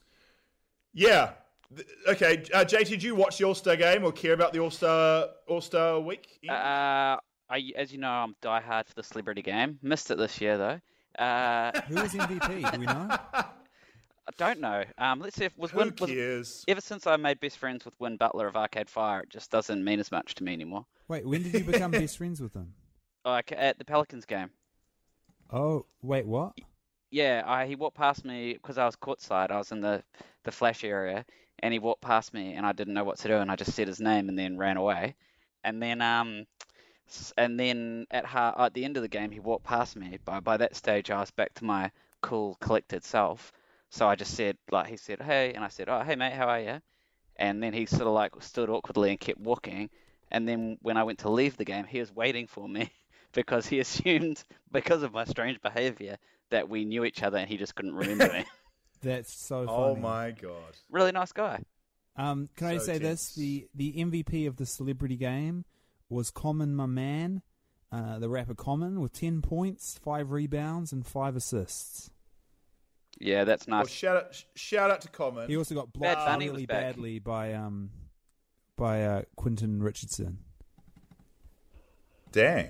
yeah. Th- Okay, uh, J T, did you watch the All Star game or care about the All Star All Star week? Uh, I, as you know, I'm diehard for the celebrity game. Missed it this year though. Uh, Who was M V P? Do we know? I don't know. Um, let's see if was Who Win. Was, cares? ever since I made best friends with Win Butler of Arcade Fire, it just doesn't mean as much to me anymore. Wait, when did you become best friends with him? Like at the Pelicans game. Oh, wait, what? Yeah, I, he walked past me because I was courtside. I was in the, the flash area, and he walked past me, and I didn't know what to do, and I just said his name and then ran away. And then, um, s- and then at ha- at the end of the game, he walked past me. By by that stage, I was back to my cool, collected self. So I just said, like, he said, hey, and I said, oh, hey mate, how are you? And then he sort of like stood awkwardly and kept walking. And then when I went to leave the game, he was waiting for me because he assumed, because of my strange behavior, that we knew each other and he just couldn't remember me. That's so funny. Oh my god! Really nice guy. Um, can I So say tense. this? The the M V P of the celebrity game was Common, my man, uh, the rapper Common, with ten points, five rebounds, and five assists. Yeah, that's Well, nice. shout out, shout out to Common. He also got Bad blocked Bunny was really back. badly by um by uh, Quentin Richardson. Dang.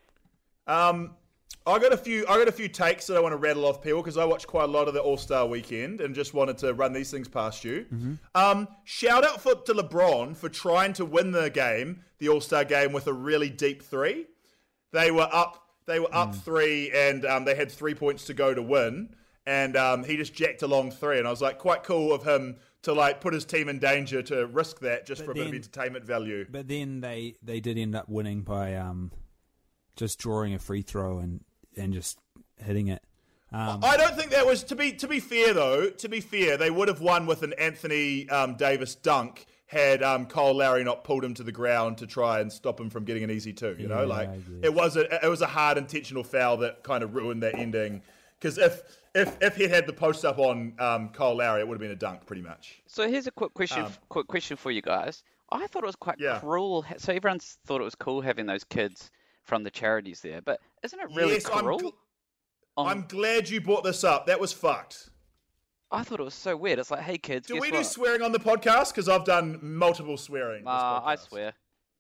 Um, I got a few. I got a few takes that I want to rattle off people because I watched quite a lot of the All Star Weekend and just wanted to run these things past you. Um, shout out for, to LeBron for trying to win the game, the All Star game, with a really deep three. They were up. They were up three, and um, they had three points to go to win. And um, he just jacked a long three, and I was like, quite cool of him to like put his team in danger to risk that just But for a bit of then- entertainment value. But then they, they did end up winning by um just drawing a free throw and, and just hitting it. Um, I don't think that was to be to be fair though. To be fair, they would have won with an Anthony um, Davis dunk had um, Cole Lowry not pulled him to the ground to try and stop him from getting an easy two. You know, Yeah, like I guess. it was a it was a hard intentional foul that kind of ruined that ending. Because if if if he had the post up on um, Cole Lowry, it would have been a dunk pretty much. So here's a quick question. Um, quick question for you guys. I thought it was quite Yeah. cruel. ha- So everyone thought it was cool having those kids from the charities there, but isn't it really yes, I'm, cruel? gl- on- I'm glad you brought this up. That was fucked. I thought it was so weird. It's like, hey kids, Do guess we what? do swearing on the podcast? Because I've done multiple swearing. this Uh, I podcast. swear.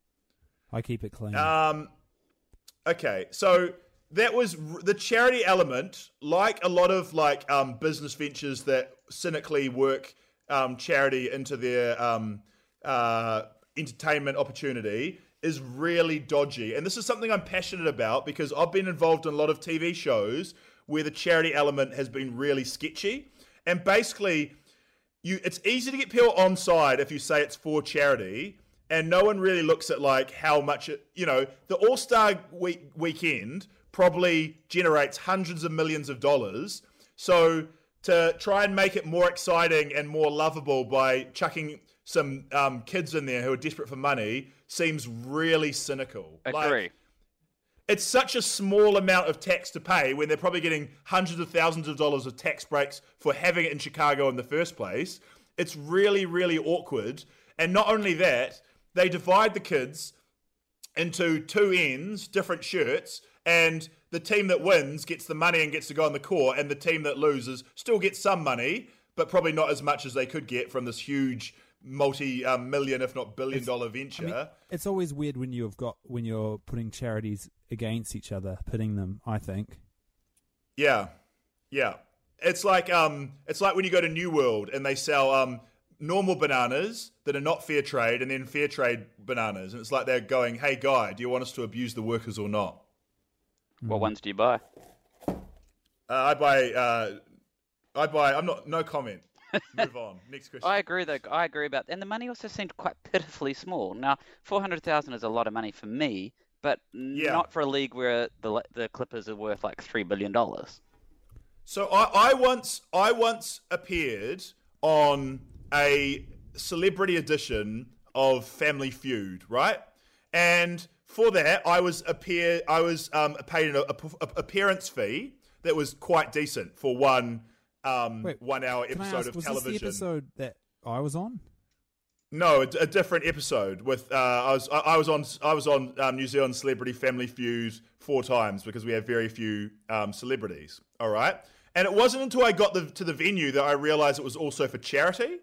I keep it clean. Um, okay, so that was r- the charity element. Like a lot of like um, business ventures that cynically work um, charity into their um, uh, entertainment opportunity, is really dodgy. And this is something I'm passionate about because I've been involved in a lot of T V shows where the charity element has been really sketchy. And basically, you it's easy to get people on side if you say it's for charity, and no one really looks at like how much it, you know, the All-Star week, weekend probably generates hundreds of millions of dollars. So to try and make it more exciting and more lovable by chucking some um, kids in there who are desperate for money seems really cynical. Like, Agree. it's such a small amount of tax to pay when they're probably getting hundreds of thousands of dollars of tax breaks for having it in Chicago in the first place. It's really, really awkward. And not only that, they divide the kids into two ends, different shirts, and the team that wins gets the money and gets to go on the court, and the team that loses still gets some money, but probably not as much as they could get from this huge multi-million, if not billion-dollar venture. I mean, it's always weird when you've got when you're putting charities against each other, pitting them. I think. Yeah, yeah. It's like um, it's like when you go to New World and they sell um normal bananas that are not fair trade, and then fair trade bananas, and it's like they're going, "Hey, guy, do you want us to abuse the workers or not?" What ones do you buy? Uh, I buy. Uh, I buy. I'm not. No comment. Move on. Next question. I agree, though. I agree about, and the money also seemed quite pitifully small. Now, four hundred thousand is a lot of money for me, but Yeah. not for a league where the the Clippers are worth like three billion dollars. So I, I once, I once appeared on a celebrity edition of Family Feud, right? And for that, I was appear, I was um, paid an a, a, appearance fee that was quite decent for one. Um, Wait, one hour Can I episode ask, of was television. this the episode that I was on? No, a, a different episode. With uh, I was I, I was on I was on um, New Zealand Celebrity Family Feud four times because we have very few um, celebrities. All right, and it wasn't until I got the, to the venue that I realised it was also for charity.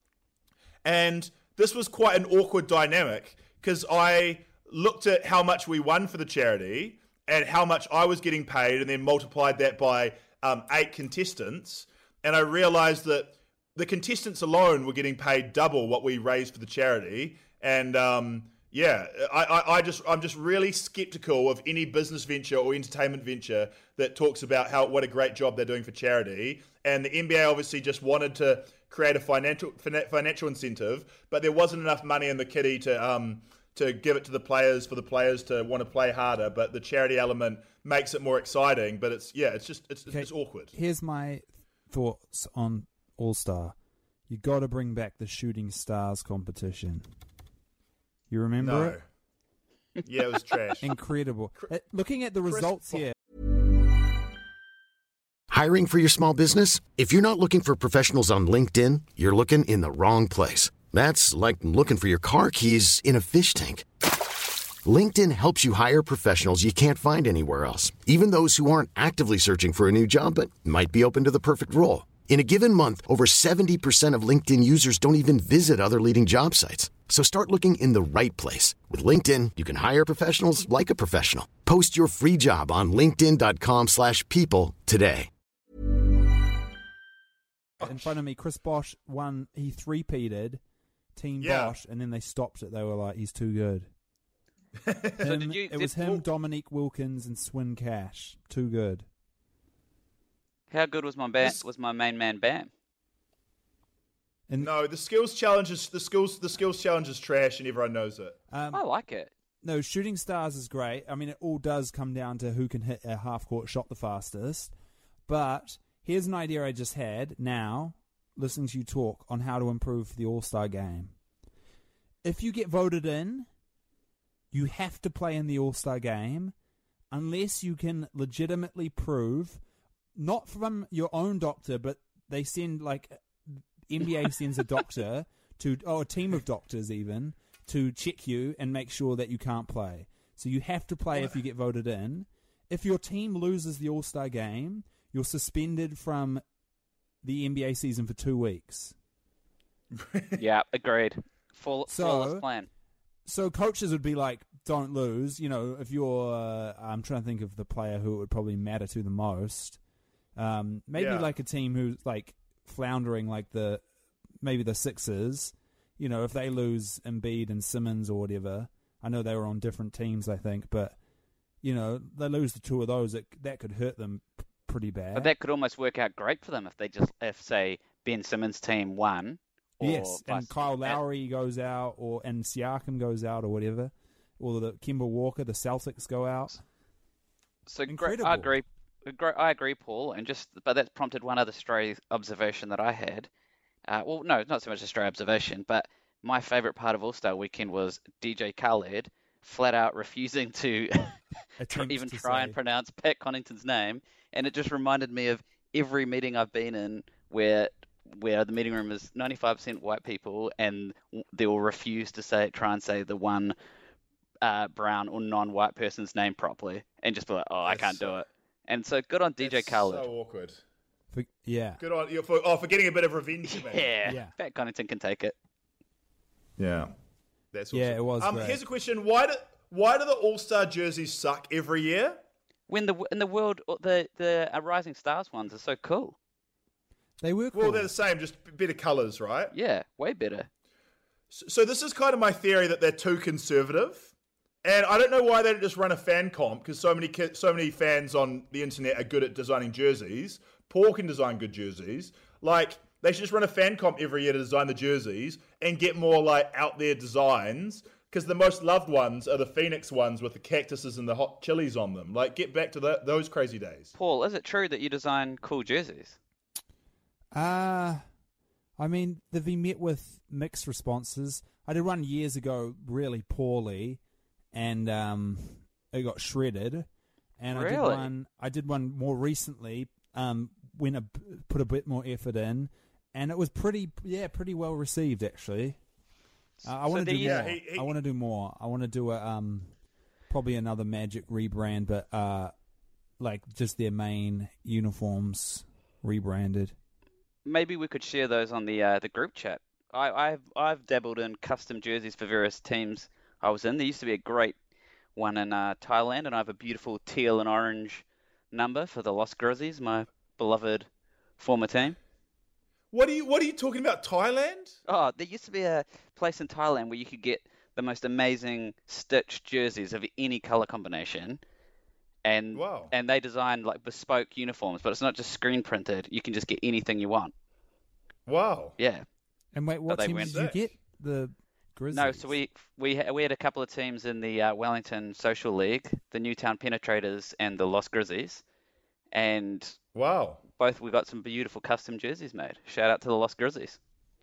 And this was quite an awkward dynamic because I looked at how much we won for the charity and how much I was getting paid, and then multiplied that by um, eight contestants. And I realized that the contestants alone were getting paid double what we raised for the charity. And um, yeah, I, I, I just, I'm just really skeptical of any business venture or entertainment venture that talks about how what a great job they're doing for charity. And the N B A obviously just wanted to create a financial financial incentive, but there wasn't enough money in the kitty to um, to give it to the players for the players to want to play harder. But the charity element makes it more exciting. But it's yeah, it's just it's, Okay, it's awkward. Here's my thoughts on All-Star. You got to bring back the Shooting Stars competition. You remember No. it? Yeah, it was trash. Incredible. Uh, Looking at the results here, Hiring for your small business? If you're not looking for professionals on LinkedIn, you're looking in the wrong place. That's like looking for your car keys in a fish tank. LinkedIn helps you hire professionals you can't find anywhere else, even those who aren't actively searching for a new job but might be open to the perfect role. In a given month, over seventy percent of LinkedIn users don't even visit other leading job sites. So start looking in the right place. With LinkedIn, you can hire professionals like a professional. Post your free job on linkedin.com slash people today. in front of me, Chris Bosh won, he three-peated Team Yeah. Bosh, and then they stopped it. They were like, he's too good. So Him- did you? it was did- him, Dominique Wilkins, and Swin Cash. Too good. How good was my bam, This- was my main man Bam? And No, the skills challenge is the skills the skills challenge is trash, and everyone knows it. um, I like it. No, Shooting Stars is great. I mean, it all does come down to who can hit a half-court shot the fastest. But here's an idea I just had now, listening to you talk on how to improve the All-Star game. If you get voted in, you have to play in the All-Star game unless you can legitimately prove, not from your own doctor, but they send, like, N B A sends a doctor to, oh, a team of doctors even, to check you and make sure that you can't play. So you have to play if you get voted in. If your team loses the All-Star game, you're suspended from the N B A season for two weeks. Yeah, agreed. Full So- flawless plan. So coaches would be like, don't lose. You know, if you're, uh, I'm trying to think of the player who it would probably matter to the most. Um, maybe Yeah. like a team who's like floundering, like the, maybe the Sixers. You know, if they lose Embiid and Simmons or whatever, I know they were on different teams, I think, but, you know, they lose the two of those, it, that could hurt them p- pretty bad. But that could almost work out great for them if they just, if say Ben Simmons' team won. Or Yes, and vice- Kyle Lowry goes out, or and Siakam goes out, or whatever, or the Kemba Walker, the Celtics go out. So great. Incredible. I agree. Agree- I agree, Paul. And just, but that's prompted one other stray observation that I had. Uh, well, no, not so much a stray observation, but my favourite part of All Star Weekend was D J Khaled flat out refusing to Attempt even to try say. and pronounce Pat Connaughton's name, and it just reminded me of every meeting I've been in where where the meeting room is ninety-five percent white people, and they will refuse to say try and say the one uh, brown or non-white person's name properly, and just be like, oh, I That's can't so- do it. And so good on D J That's Khaled. So awkward. For, yeah. Good on you for oh for getting a bit of revenge, man. Yeah, Yeah. Pat Connaughton can take it. Yeah. That's awesome. Yeah, it was Um, great. here's a question: Why do why do the All Star jerseys suck every year? When the in the world, the the uh, Rising Stars ones are so cool. They were cool. Well, they're the same, just better colours, right? Yeah, way better. So, so this is kind of my theory that they're too conservative, and I don't know why they don't just run a fan comp because so many ki- so many fans on the internet are good at designing jerseys. Paul can design good jerseys. Like they should just run a fan comp every year to design the jerseys and get more like out there designs. Because the most loved ones are the Phoenix ones with the cactuses and the hot chilies on them. Like, get back to the, those crazy days. Paul, is it true that you design cool jerseys? Uh, I mean, they've been met with mixed responses. I did one years ago really poorly, and um, it got shredded. And I did Really? one. I did one more recently. Um, when I put a bit more effort in, and it was pretty, yeah, pretty well received actually. Uh, I So want to do do you- more. Yeah, he- he- I want to do more. I want to do a um, probably another Magic rebrand, but uh, like just their main uniforms rebranded. Maybe we could share those on the uh, the group chat. I, I've I've dabbled in custom jerseys for various teams I was in. There used to be a great one in uh, Thailand, and I have a beautiful teal and orange number for the Los Grizzlies, my beloved former team. What are you What are you talking about? Thailand? Oh, there used to be a place in Thailand where you could get the most amazing stitched jerseys of any color combination. And Wow. and they designed like bespoke uniforms, but it's not just screen printed. You can just get anything you want. Wow. Yeah. And wait, what they team went did you sick. get? The Grizzlies. No, so we we ha- we had a couple of teams in the uh, Wellington Social League, the Newtown Penetrators and the Los Grizzlies, and Wow. both we got some beautiful custom jerseys made. Shout out to the Los Grizzlies.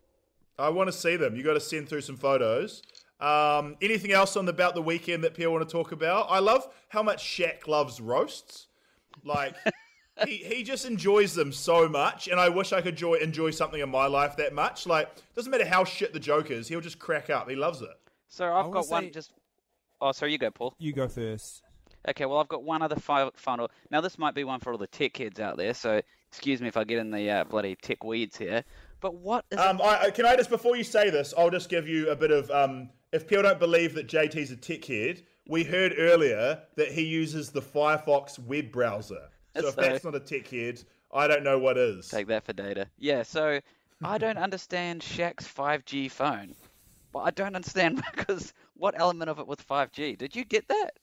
I want to see them. You got to send through some photos. Um, anything else on the, about the weekend that people want to talk about? I love how much Shaq loves roasts. Like, he, he just enjoys them so much, and I wish I could enjoy, enjoy something in my life that much. Like, doesn't matter how shit the joke is, he'll just crack up. He loves it. So I've wanna got one say- just. Oh, sorry, you go, Paul. You go first. Okay, well, I've got one other fi- final. Now, this might be one for all the tech heads out there, so excuse me if I get in the uh, bloody tech weeds here. But what is Um, I, I- can I just, before you say this, I'll just give you a bit of, um, if people don't believe that J T's a tech head, we heard earlier that he uses the Firefox web browser. So if So- that's not a tech head, I don't know what is. Take that for data. Yeah, so I don't understand Shaq's five G phone. But I don't understand because what element of it was five G? Did you get that?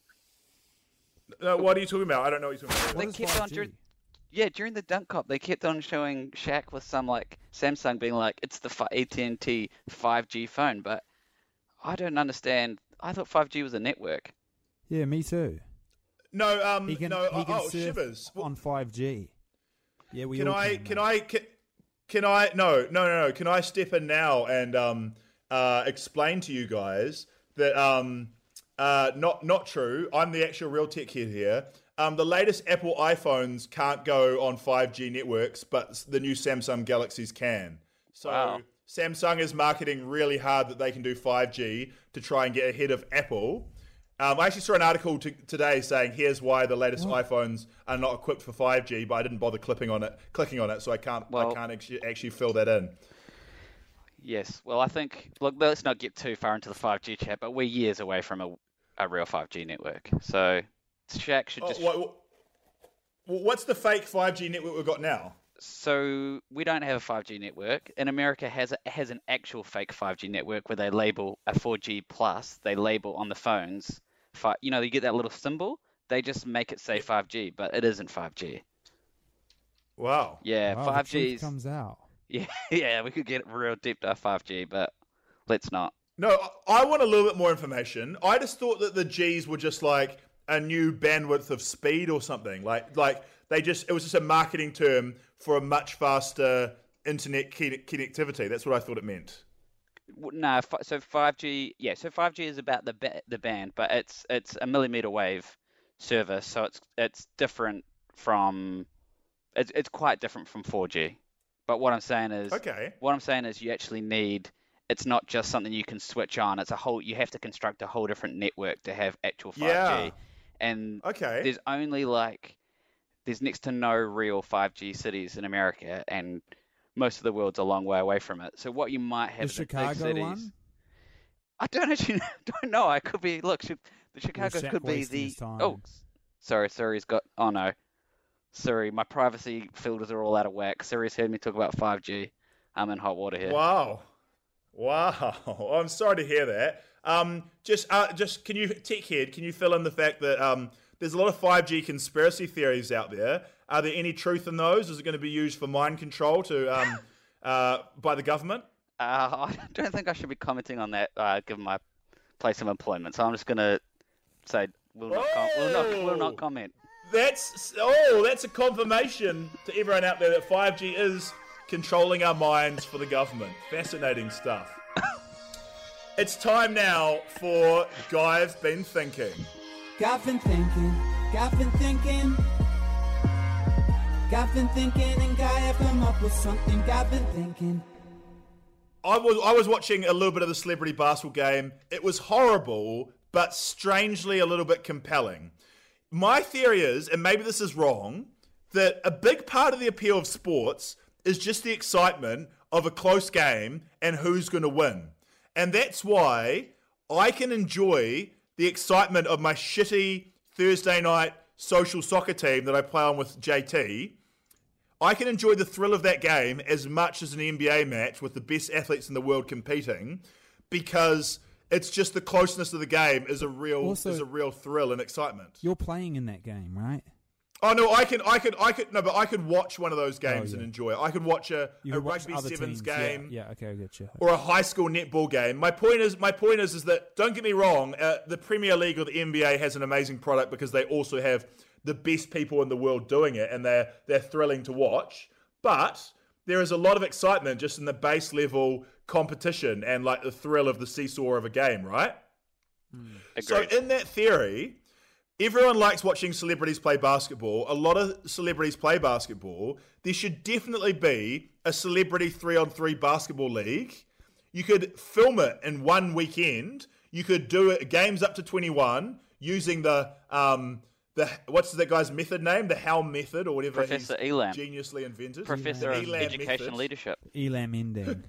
No, what are you talking about? I don't know what you're talking about. What They is kept on five G? during, yeah, during the dunk cop, they kept on showing Shaq with some like Samsung being like, it's the fi- A T and T five G phone, but I don't understand. I thought five G was a network. Yeah, me too. No, um, He can, no, he can oh, surf shivers. on five G. Yeah, we Can all I? can, Can mate. I? Can, can I? No, no, no, no. Can I step in now and um, uh, explain to you guys that um, uh, not not true. I'm the actual real tech head here. Um, the latest Apple iPhones can't go on five G networks, but the new Samsung Galaxies can. So Wow. Samsung is marketing really hard that they can do five G to try and get ahead of Apple. Um, I actually saw an article t- today saying here's why the latest iPhones are not equipped for five G, but I didn't bother clipping on it, clicking on it, so I can't I Well- can't actually, actually fill that in. Yes. Well, I think, look, let's not get too far into the five G chat, but we're years away from a, a real five G network. So Shaq should Oh, just. what, what- what's the fake five G network we've got now? So we don't have a five G network. In America has a, has an actual fake five G network where they label a four G plus. They label on the phones. Fi- you know, you get that little symbol. They just make it say five G, but it isn't five G. Wow. Yeah, Wow, the five truth G's. comes out. Yeah, yeah, we could get real deep dive five G, but let's not. No, I I want a little bit more information. I just thought that the G's were just like a new bandwidth of speed or something. Like, like they just it was just a marketing term for a much faster internet conne- connectivity. That's what I thought it meant. W- No, fi- so five G, yeah, so five G is about the ba- the band, but it's it's a millimeter wave service, so it's it's different from it's it's quite different from four G. But what I'm saying is, Okay. what I'm saying is, you actually need. It's not just something you can switch on. It's a whole. You have to construct a whole different network to have actual five G. Yeah. And Okay. there's only like, there's next to no real five G cities in America, and most of the world's a long way away from it. So what you might have The is the Chicago big cities. one? I don't actually don't know. I could be look. The Chicago Shaq could be wasting the. his time. Oh, sorry. Siri's got. Oh no. Siri, my privacy filters are all out of whack. Siri's heard me talk about five G. I'm in hot water here. Wow. Wow. I'm sorry to hear that. Um, just, uh, just can you, tech head, can you fill in the fact that um, there's a lot of five G conspiracy theories out there? Are there any truth in those? Is it going to be used for mind control to um, uh, by the government? Uh, I don't think I should be commenting on that, uh, given my place of employment. So I'm just going to say we'll not, com- we'll not, we'll not comment. That's oh, that's a confirmation to everyone out there that five G is controlling our minds for the government. Fascinating stuff. It's time now for Guy've Been Thinking. Got been thinking, got been thinking. Got been thinking and Guy have come up with something. Got been thinking. I was I was watching a little bit of the celebrity basketball game. It was horrible, but strangely a little bit compelling. My theory is, and maybe this is wrong, that a big part of the appeal of sports is just the excitement of a close game and who's going to win. And that's why I can enjoy the excitement of my shitty Thursday night social soccer team that I play on with J T. I can enjoy the thrill of that game as much as an N B A match with the best athletes in the world competing, because it's just the closeness of the game is a real Also, is a real thrill and excitement. You're playing in that game, right? Oh no, I can, I could, I could, no, but I could watch one of those games Oh, yeah. and enjoy it. I could watch a, You a could watch rugby other sevens teams. game, Yeah, yeah, okay, I get you. or a high school netball game. My point is, my point is, is that don't get me wrong, uh, the Premier League or the N B A has an amazing product because they also have the best people in the world doing it, and they're they're thrilling to watch. But there is a lot of excitement just in the base level competition and like the thrill of the seesaw of a game, right? Agreed. So in that theory, everyone likes watching celebrities play basketball. A lot of celebrities play basketball. There should definitely be a celebrity three-on-three basketball league. You could film it in one weekend. You could do it games up to twenty-one using the um the what's that guy's method name? The How method or whatever. Professor he's Elam. geniusly invented. Professor The of Elam Education method. Leadership. Elam ending.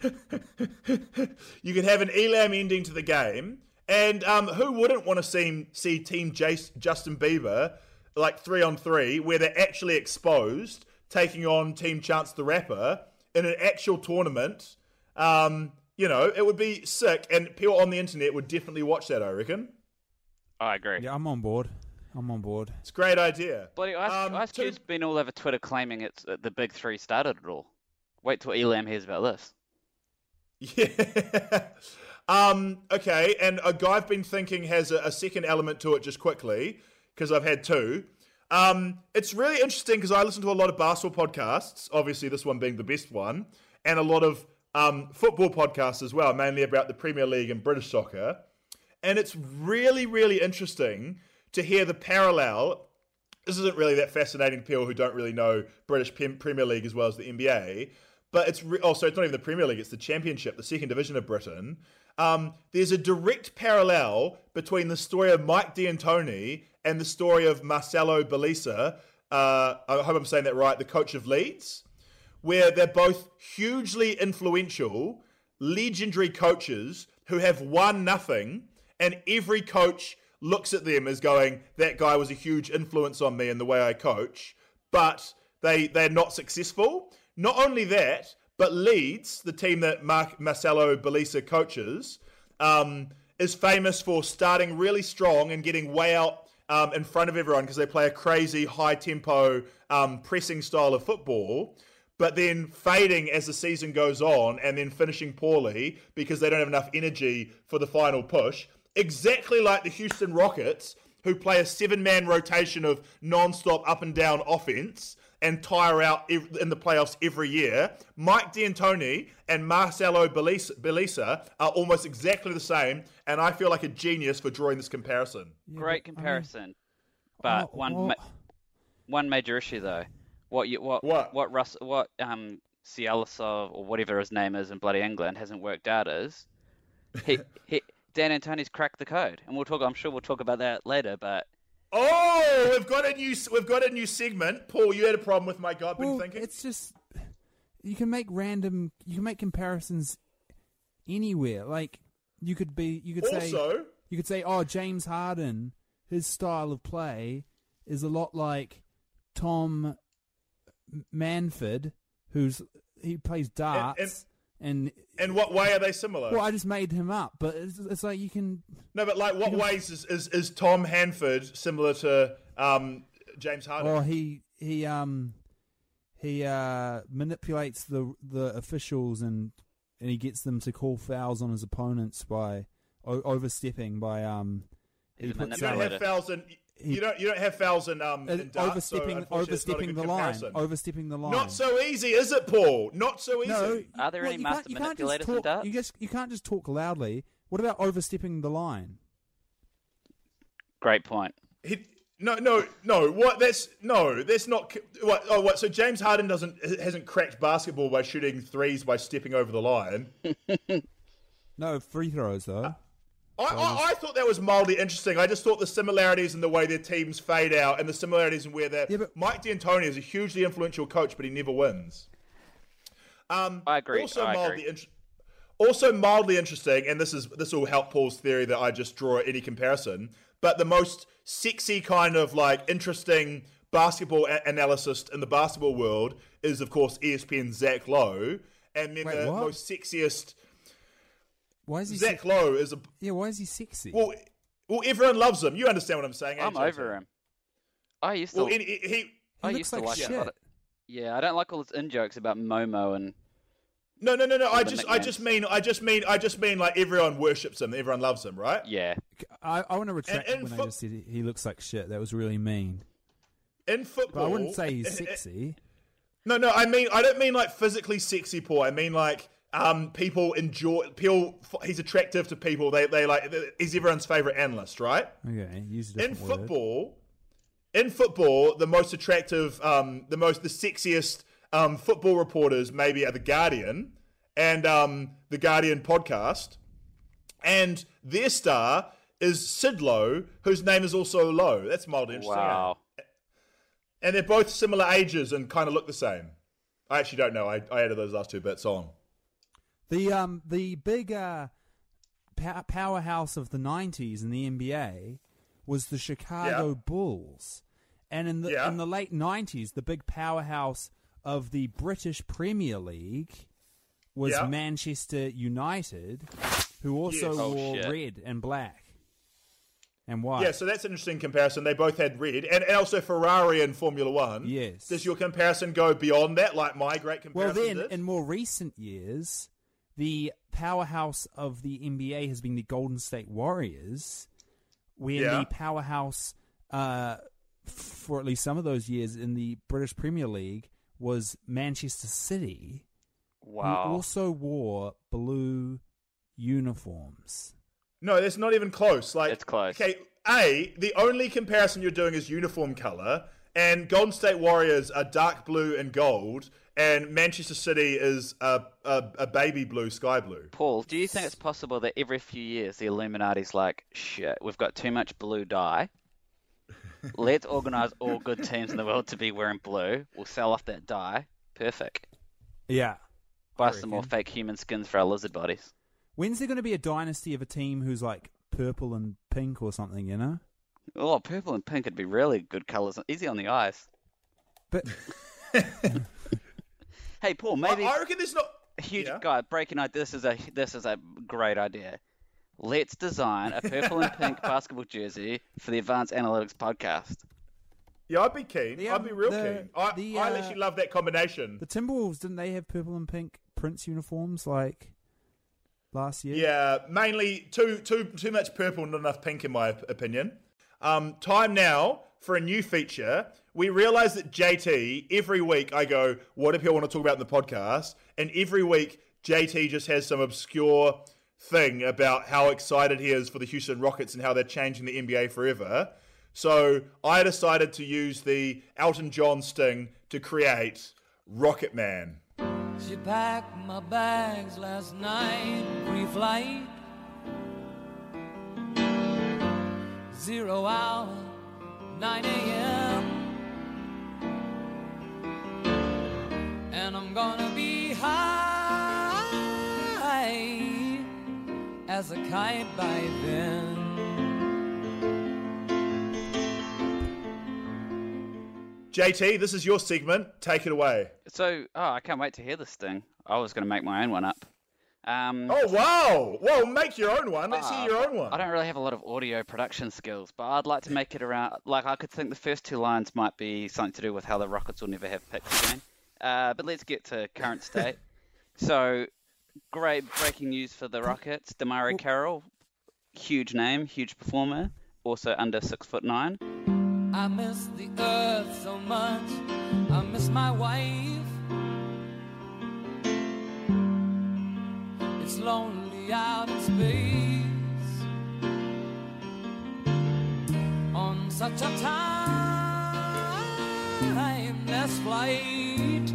You could have an Elam ending to the game. And um, who wouldn't want to see, see Team Jace, Justin Bieber, like three on three, where they're actually exposed, taking on Team Chance the Rapper in an actual tournament? Um, you know, it would be sick, and people on the internet would definitely watch that, I reckon. I agree. Yeah, I'm on board. I'm on board. It's a great idea. Bloody Ice, Um, Ice two- Cube's been all over Twitter claiming it's uh, the big three started it all. Wait till Elam hears about this. Yeah. um, okay, and a guy I've been thinking has a, a second element to it just quickly, because I've had two. Um, it's really interesting because I listen to a lot of basketball podcasts, obviously this one being the best one, and a lot of um, football podcasts as well, mainly about the Premier League and British soccer. And it's really, really interesting to hear the parallel. This isn't really that fascinating to people who don't really know British Premier League as well as the N B A. But it's re- oh, so it's not even the Premier League; it's the Championship, the second division of Britain. Um, there's a direct parallel between the story of Mike D'Antoni and the story of Marcelo Bielsa. Uh, I hope I'm saying that right. The coach of Leeds, where they're both hugely influential, legendary coaches who have won nothing, and every coach looks at them as going, "That guy was a huge influence on me in the way I coach," but they they're not successful. Not only that, but Leeds, the team that Mark, Marcelo Bielsa coaches, um, is famous for starting really strong and getting way out um, in front of everyone because they play a crazy high-tempo um, pressing style of football, but then fading as the season goes on and then finishing poorly because they don't have enough energy for the final push. Exactly like the Houston Rockets, who play a seven-man rotation of non-stop up-and-down offense and tire out in the playoffs every year. Mike D'Antoni and Marcelo Bielsa are almost exactly the same, and I feel like a genius for drawing this comparison. Yeah, Great but, I mean, comparison, but oh, one oh. ma- one major issue though. What you what What? what Russ what um Cielisov or whatever his name is in bloody England hasn't worked out is, he, he Dan Antoni's cracked the code, and we'll talk. I'm sure we'll talk about that later. But oh, we've got a new we've got a new segment. Paul, you had a problem with my God well, been thinking? It's just you can make random, you can make comparisons anywhere. Like you could be, you could say, Also, you could say, oh, James Harden, his style of play is a lot like Tom Manford, who's he plays darts. And in what way are they similar? Well, I just made him up, but it's, it's like you can. No, but like, what ways is, is, is Tom Hanford similar to um, James Harden? Well, he he um he uh, manipulates the the officials and and he gets them to call fouls on his opponents by o- overstepping by um. He you don't have fouls in. He, you don't. You don't have fouls in um. In darts, overstepping, so overstepping the line. comparison. Overstepping the line. Not so easy, is it, Paul? Not so easy. No. Are there well, any you master can't, you can't just manipulators talk, in darts? You just you can't just talk loudly. What about overstepping the line? Great point. He, no, no, no. What? That's no. That's not. What? Oh, what? So James Harden doesn't hasn't cracked basketball by shooting threes by stepping over the line. No free throws though. I, I, I thought that was mildly interesting. I just thought the similarities in the way their teams fade out and the similarities in where they're... Yeah, but... Mike D'Antoni is a hugely influential coach, but he never wins. Um, I agree. Also, I mildly agree. In- also mildly interesting, and this is this will help Paul's theory that I just draw any comparison, but the most sexy kind of like interesting basketball a- analyst in the basketball world is, of course, E S P N's Zach Lowe. And then Wait, the what? most sexiest... Why is he Zach se- Lowe is a... Yeah, why is he sexy? Well, well, everyone loves him. You understand what I'm saying? I'm A J? over him. I used to. Well, he, he, he I looks used to like like shit. it. Yeah, I don't like all his in jokes about Momo and. No, no, no, no. I the just, I nicknames. just mean, I just mean, I just mean like everyone worships him. Everyone loves him, right? Yeah. I, I want to retract And- and when fo- I just said he, he looks like shit. That was really mean. In football, But I wouldn't say he's sexy. No, no. I mean, I don't mean like physically sexy, Paul. I mean like. Um, people enjoy. People, he's attractive to people. They, they like. He's everyone's favorite analyst, right? Okay, use a In different word. football, in football, the most attractive, um, the most, the sexiest um, football reporters maybe are the Guardian and um, the Guardian podcast, and their star is Sid Lowe, whose name is also Lowe. That's mildly interesting. Wow. And they're both similar ages and kind of look the same. I actually don't know. I, I added those last two bits on. The um the big uh, pow- powerhouse of the nineties in the N B A was the Chicago Yeah. Bulls, and in the Yeah. in the late nineties, the big powerhouse of the British Premier League was Yeah. Manchester United, who also Yes. Oh, wore shit. red and black and white. Yeah, so that's an interesting comparison. They both had red, and, and also Ferrari in Formula One. Yes. Does your comparison go beyond that, like my great Well, comparison then, did? in more recent years, the powerhouse of the N B A has been the Golden State Warriors, when Yeah. the powerhouse, uh, for at least some of those years in the British Premier League, was Manchester City, Wow. who also wore blue uniforms. No, that's not even close. Like It's close. Okay, A, the only comparison you're doing is uniform color, and Golden State Warriors are dark blue and gold, and Manchester City is a, a, a baby blue, sky blue. Paul, do you think it's possible that every few years the Illuminati's like, shit, we've got too much blue dye. Let's organise all good teams in the world to be wearing blue. We'll sell off that dye. Perfect. Yeah. Buy I some more reckon. fake human skins for our lizard bodies. When's there going to be a dynasty of a team who's like purple and pink or something, you know? Oh, purple and pink would be really good colours. Easy on the eyes. But Hey, Paul, maybe I, I reckon there's not... a huge Yeah. guy breaking idea. This is a this is a great idea. Let's design a purple and pink basketball jersey for the Advanced Analytics podcast. Yeah, I'd be keen. The, I'd be um, real the- keen. I, the, I uh, actually love that combination. the Timberwolves, didn't they have purple and pink Prince uniforms like last year? Yeah, mainly too too too much purple, not enough pink, in my opinion. Um, time now for a new feature. We realise that J T, every week I go, what do people want to talk about in the podcast? And every week J T just has some obscure thing about how excited he is for the Houston Rockets and how they're changing the N B A forever. So I decided to use the Elton John sting to create Rocket Man. She packed my bags last night, pre-flight. Zero hour, nine a.m. And I'm gonna be high as a kite by then. J T, this is your segment. Take it away. So, oh, I can't wait to hear this thing. I was going to make my own one up. Um, oh, wow. Well, make your own one. Let's uh, hear your own one. I don't really have a lot of audio production skills, but I'd like to make it around... Like, I could think the first two lines might be something to do with how the Rockets will never have picks again. Uh, but let's get to current state. So, great breaking news for the Rockets. DeMarre Carroll, huge name, huge performer, also under six foot nine. I miss the earth so much, I miss my wife. It's lonely out in space, on such a timeless flight.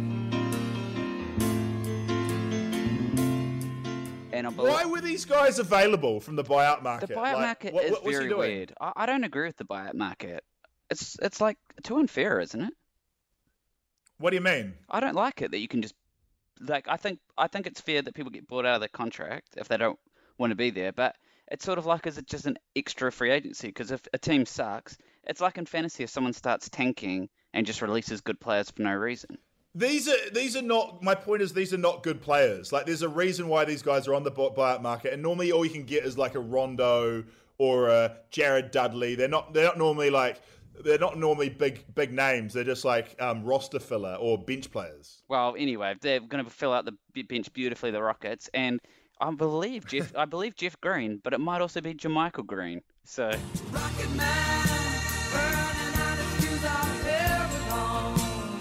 And I Why were these guys available from the buyout market? The buyout like, market what, is what, what's very he doing? weird. I, I don't agree with the buyout market. It's it's like too unfair, isn't it? What do you mean? I don't like it that you can just like I think I think it's fair that people get bought out of their contract if they don't want to be there, but it's sort of like is it just an extra free agency? Because if a team sucks, it's like in fantasy if someone starts tanking and just releases good players for no reason. These are these are not. My point is these are not good players. Like there's a reason why these guys are on the buyout market, and normally all you can get is like a Rondo or a Jared Dudley. They're not. They're not normally like. They're not normally big big names. They're just like um, roster filler or bench players. Well, anyway, they're going to fill out the bench beautifully, the Rockets, and I believe Jeff. I believe Jeff Green, but it might also be Jermichael Green. So. Rocket Man, burning out his fuse out there alone.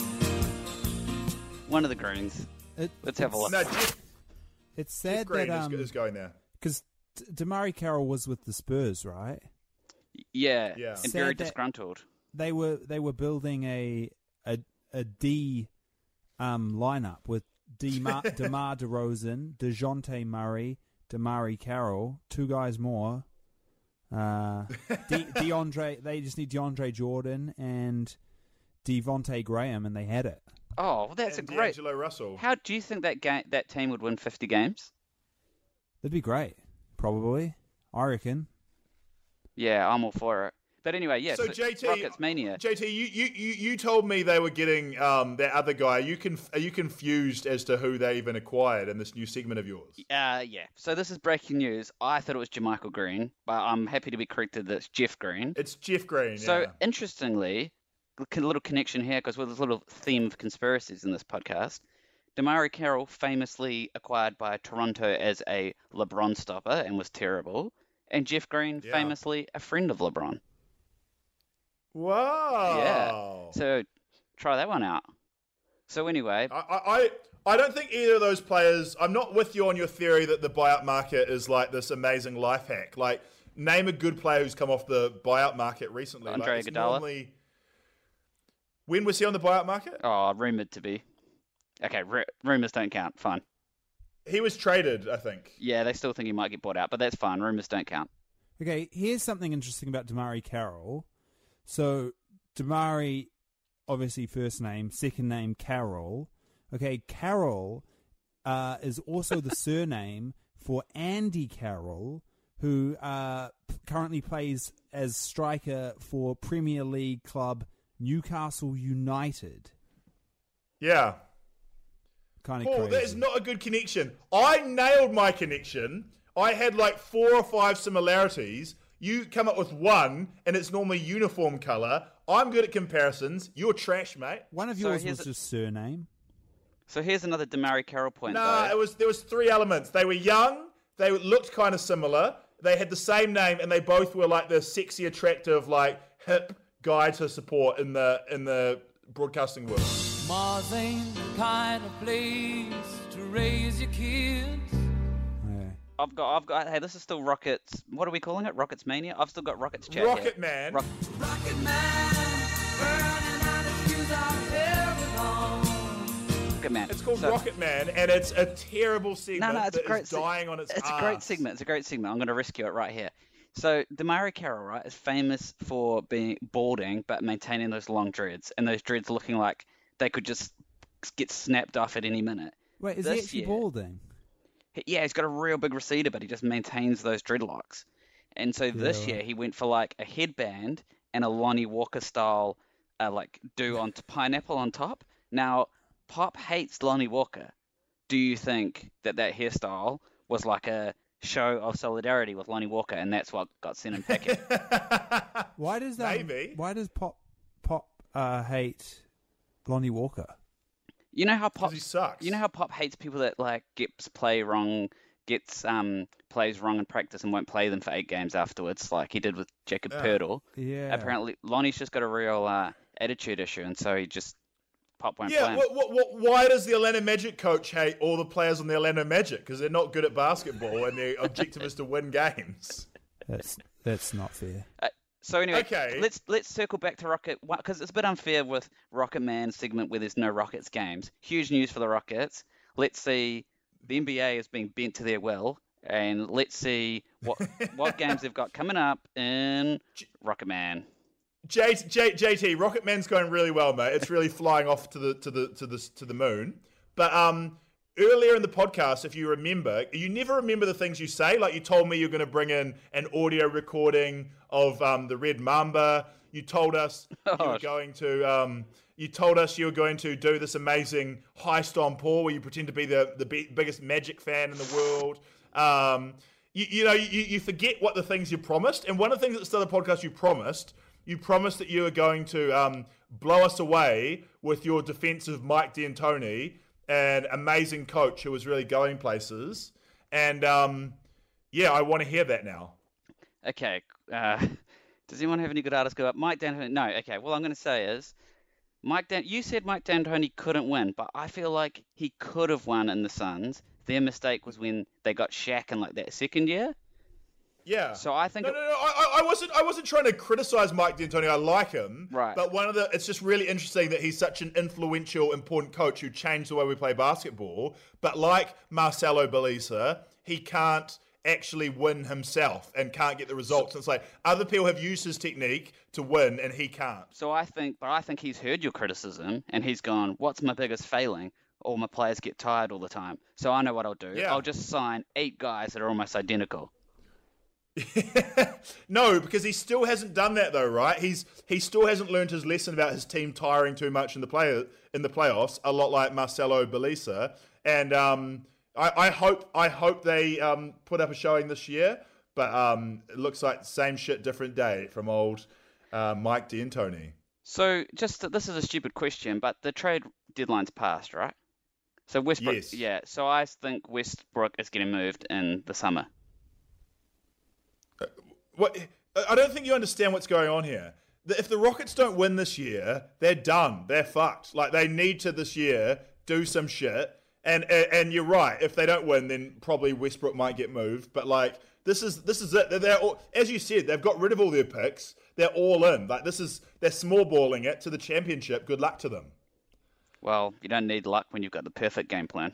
One of the Greens. It, Let's have a look. No, Jeff, It's sad Jeff Green that um, is, is going there because DeMarre Carroll was with the Spurs, right? Yeah, Yeah. and Sad very that disgruntled. They were they were building a a a D um lineup with DeMar, DeMar DeRozan, DeJounte Murray, DeMarre Carroll, two guys more. Uh, De, DeAndre, they just need DeAndre Jordan and Devontae Graham, and they had it. Oh, well, that's and a great. D'Angelo Russell. How do you think that game, that team would win fifty games? That'd be great, probably. I reckon. Yeah, I'm all for it. But anyway, yeah. So, J T, Rockets mania. J T, you, you, you, you told me they were getting um, that other guy. Are you conf- are you confused as to who they even acquired in this new segment of yours? Uh, yeah. So this is breaking news. I thought it was Jermichael Green, but I'm happy to be corrected that it's Jeff Green. It's Jeff Green. So yeah. interestingly, a little connection here because there's a little theme of conspiracies in this podcast. DeMarre Carroll famously acquired by Toronto as a LeBron stopper and was terrible. And Jeff Green, Yeah. famously a friend of LeBron. Wow. Yeah. So try that one out. So anyway, I, I I don't think either of those players. I'm not with you on your theory that the buyout market is like this amazing life hack. Like, name a good player who's come off the buyout market recently. Andre like, it's Iguodala. normally... When was he on the buyout market? oh, rumored to be. Okay, r- rumors don't count. Fine. He was traded, I think. Yeah, they still think he might get bought out, but that's fine. Rumors don't count. Okay, here's something interesting about DeMarre Carroll. So, DeMarre, obviously first name, second name Carroll. Okay, Carroll uh, is also the surname for Andy Carroll, who uh, p- currently plays as striker for Premier League club Newcastle United. Yeah. Kind of Paul, crazy. that is not a good connection. I nailed my connection. I had like four or five similarities. You come up with one, and it's normally uniform colour. I'm good at comparisons. You're trash, mate. One of So yours here's was a- just surname. So here's another DeMarre Carroll point. Nah, though. it was there was three elements. They were young. They looked kind of similar. They had the same name, and they both were like the sexy, attractive, like hip guy to support in the in the broadcasting world. Mars ain't the kind of place to raise your kids. Yeah. I've got, I've got. Hey, this is still Rockets. What are we calling it? Rockets Mania. I've still got Rockets chat. Rocket here. Man. Rock- Rocket Man, burning out his fuse out there alone. Rocket Man. It's called So- Rocket Man, and it's a terrible segment No, no, it's a that great is se- dying on its It's ass. a great segment. It's a great segment. I'm going to rescue it right here. So Damari Carroll, right, is famous for being balding but maintaining those long dreads, and those dreads looking like they could just get snapped off at any minute. Wait, is This he actually year- balding? Yeah, he's got a real big receder, but he just maintains those dreadlocks. And so this right. year he went for like a headband and a Lonnie Walker style, uh, like do on t- pineapple on top. Now, Pop hates Lonnie Walker. Do you think that that hairstyle was like a show of solidarity with Lonnie Walker, and that's what got sent him packing? Why does that? Maybe. Why does Pop Pop uh, hate Lonnie Walker? You know how Pop he sucks. You know how Pop hates people that like gets play wrong, gets um plays wrong in practice and won't play them for eight games afterwards, like he did with Jacob Yeah. Purtle. Yeah. Apparently, Lonnie's just got a real uh, attitude issue, and so he just Pop won't play Yeah, him. what, what, what, why does the Orlando Magic coach hate all the players on the Orlando Magic? Because they're not good at basketball and their objective is to win games. That's that's not fair. Uh, so anyway, Okay. let's let's circle back to Rocket because it's a bit unfair with Rocket Man segment where there's no Rockets games. Huge news for the Rockets. Let's see, the N B A is being bent to their will, and let's see what what games they've got coming up in Rocket Man. J, J, JT, Rocket Man's going really well, mate. It's really flying off to the to the to the to the moon. But um, earlier in the podcast, if you remember, you never remember the things you say. Like you told me you're going to bring in an audio recording of um, the Red Mamba. You told us you were going to um, you told us you were going to do this amazing heist on Paul, where you pretend to be the the be- biggest Magic fan in the world. Um, you, you know, you, you forget what the things you promised. And one of the things at the start of the podcast you promised. You promised that you were going to um, blow us away with your defense of Mike D'Antoni, an amazing coach who was really going places. And um, yeah, I want to hear that now. Okay. Uh, does anyone have any good artists go up? Mike D'Antoni. No. Okay. What I'm going to say is, Mike. Dan- you said Mike D'Antoni couldn't win, but I feel like he could have won in the Suns. Their mistake was when they got Shaq in like that second year. Yeah. So I think no, it- no, no. I, I wasn't. I wasn't trying to criticize Mike D'Antoni. I like him. Right. But one of the. It's just really interesting that he's such an influential, important coach who changed the way we play basketball. But like Marcelo Bielsa, he can't actually win himself and can't get the results. So, it's like other people have used his technique to win, and he can't. So I think, but I think he's heard your criticism and he's gone, "What's my biggest failing? All my players get tired all the time. So I know what I'll do. Yeah. I'll just sign eight guys that are almost identical." No, because he still hasn't done that though, right? He's he still hasn't learned his lesson about his team tiring too much in the play in the playoffs. A lot like Marcelo Bielsa, and um, I, I hope I hope they um, put up a showing this year. But um, it looks like same shit, different day from old uh, Mike D'Antoni. So just this is a stupid question, but the trade deadline's passed, right? So Westbrook, Yes. yeah. So I think Westbrook is getting moved in the summer. What? I don't think you understand what's going on here. If the Rockets don't win this year, they're done. They're fucked. Like they need to this year do some shit. And and, and you're right. If they don't win, then probably Westbrook might get moved. But like this is this is it. They're, they're all, as you said, they've got rid of all their picks. They're all in. Like this is they're small balling it to the championship. Good luck to them. Well, you don't need luck when you've got the perfect game plan.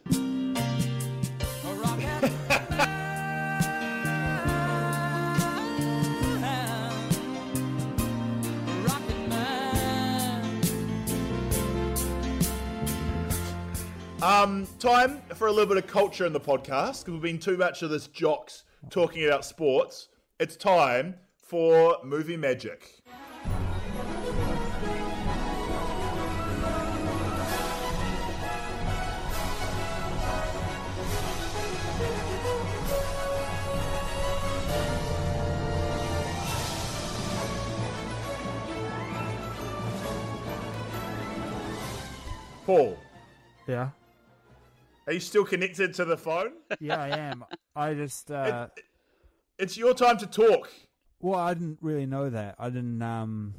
Um, time for a little bit of culture in the podcast because we've been too much of this jocks talking about sports. It's time for movie magic. Paul, Yeah. are you still connected to the phone? Yeah, I am. I just uh It's your time to talk. well, I didn't really know that. I didn't um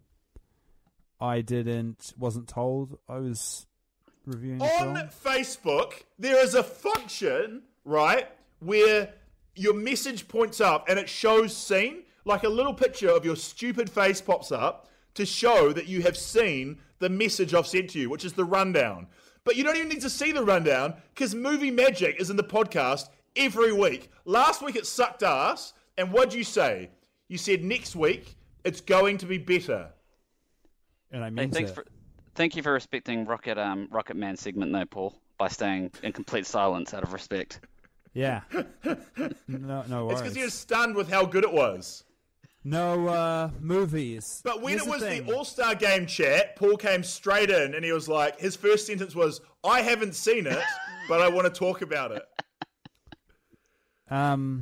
I didn't wasn't told I was reviewing the On film. Facebook, there is a function, right, where your message points up and it shows seen, like a little picture of your stupid face pops up to show that you have seen the message I've sent to you, which is the rundown. But you don't even need to see the rundown because Movie Magic is in the podcast every week. Last week it sucked ass, and what'd you say? You said next week it's going to be better. And I Hey, mean thanks it. for, thank you for respecting Rocket um, Rocket Man segment though, Paul, by staying in complete silence out of respect. Yeah. No, no It's worries. because you're stunned with how good it was. No uh, movies. But when Here's it was thing. the All-Star Game chat, Paul came straight in and he was like, his first sentence was, I haven't seen it, but I want to talk about it. Um,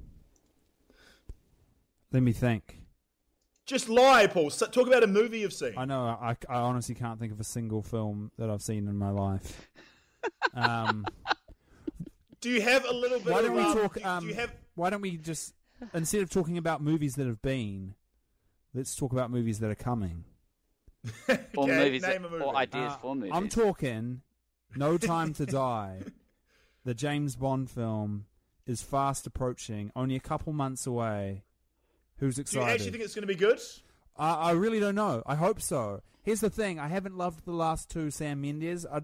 let me think. Just lie, Paul. S- Talk about a movie you've seen. I know. I, I honestly can't think of a single film that I've seen in my life. Um, Do you have a little bit why of... don't we um, talk? do, Um, do you have... Why don't we just instead of talking about movies that have been, let's talk about movies that are coming. Or Okay, movies, name that, a movie. or ideas Uh, for movies. I'm talking No Time to Die. The James Bond film is fast approaching, only a couple months away. Who's Do you excited? actually think it's going to be good? I, I really don't know. I hope so. Here's the thing: I haven't loved the last two Sam Mendes. I,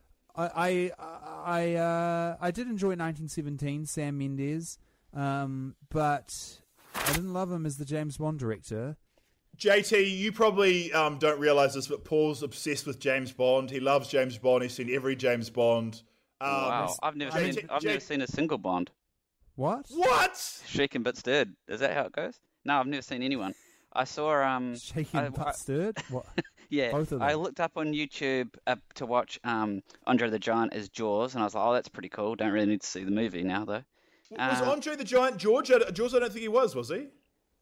I, I, I, uh, I did enjoy nineteen seventeen Sam Mendes, um, but I didn't love him as the James Bond director. J T, you probably um, don't realise this, but Paul's obsessed with James Bond. He loves James Bond. He's seen every James Bond. Um, wow, I've never J T seen I've J- never seen a single Bond. What? What? Shaken but stirred. Is that how it goes? No, I've never seen anyone. I saw um. Shaken I- but I- stirred? What? Yeah, Both of I them. looked up on YouTube uh, to watch um Andre the Giant as Jaws, and I was like, oh, that's pretty cool. Don't really need to see the movie now though. Was Uh, Andre the Giant George? I- Jaws, I don't think he was, was he?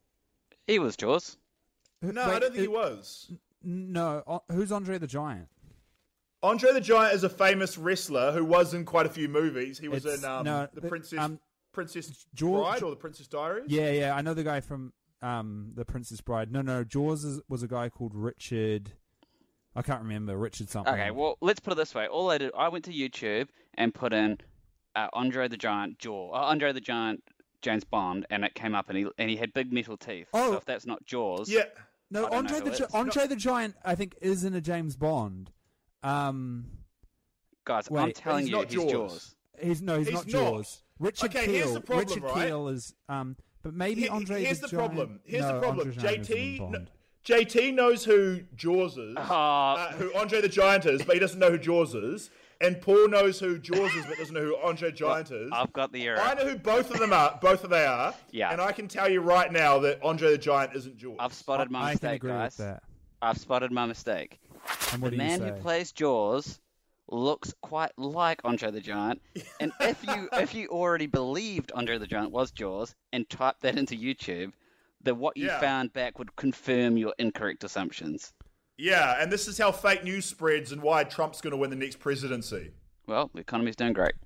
He was Jaws. No, I Wait, don't think he it- was. No, o- who's Andre the Giant? Andre the Giant is a famous wrestler who was in quite a few movies. He was It's- in um, no, the the- Princess um, Princess George- Bride or the Princess Diaries. Yeah, yeah, I know the guy from um, The Princess Bride. No, no, Jaws is, was a guy called Richard. I can't remember Richard something. Okay, well, let's put it this way. All I did, I went to YouTube and put in uh, Andre the Giant Jaw, uh, Andre the Giant James Bond, and it came up, and he and he had big metal teeth. Oh. So if that's not Jaws, Yeah. No, I don't Andre know the who Gi- it is. Andre the Giant, I think, is in a James Bond. Um, guys, I'm Wait, telling he's you, not he's Jaws. Jaws. he's no, he's, He's not not. Jaws. Richard Okay, Keel. here's the problem, Richard right? Keel is um, but maybe Here- Andre here's the, the Giant. problem. Here's no, the problem. Andre the Giant J T, isn't in kn- Bond. J T knows who Jaws is, Oh. uh, who Andre the Giant is, but he doesn't know who Jaws is. And Paul knows who Jaws is, but doesn't know who Andre the Giant is. I've got the error. I know who both of them are. Both of they are. Yeah. And I can tell you right now that Andre the Giant isn't Jaws. I've spotted my I can mistake, agree guys. with that. I've spotted my mistake. And what The do you man say? who plays Jaws looks quite like Andre the Giant, and if you if you already believed Andre the Giant was Jaws and typed that into YouTube, then what you Yeah. found back would confirm your incorrect assumptions. Yeah, and this is how fake news spreads and why Trump's going to win the next presidency. Well, the economy's doing great.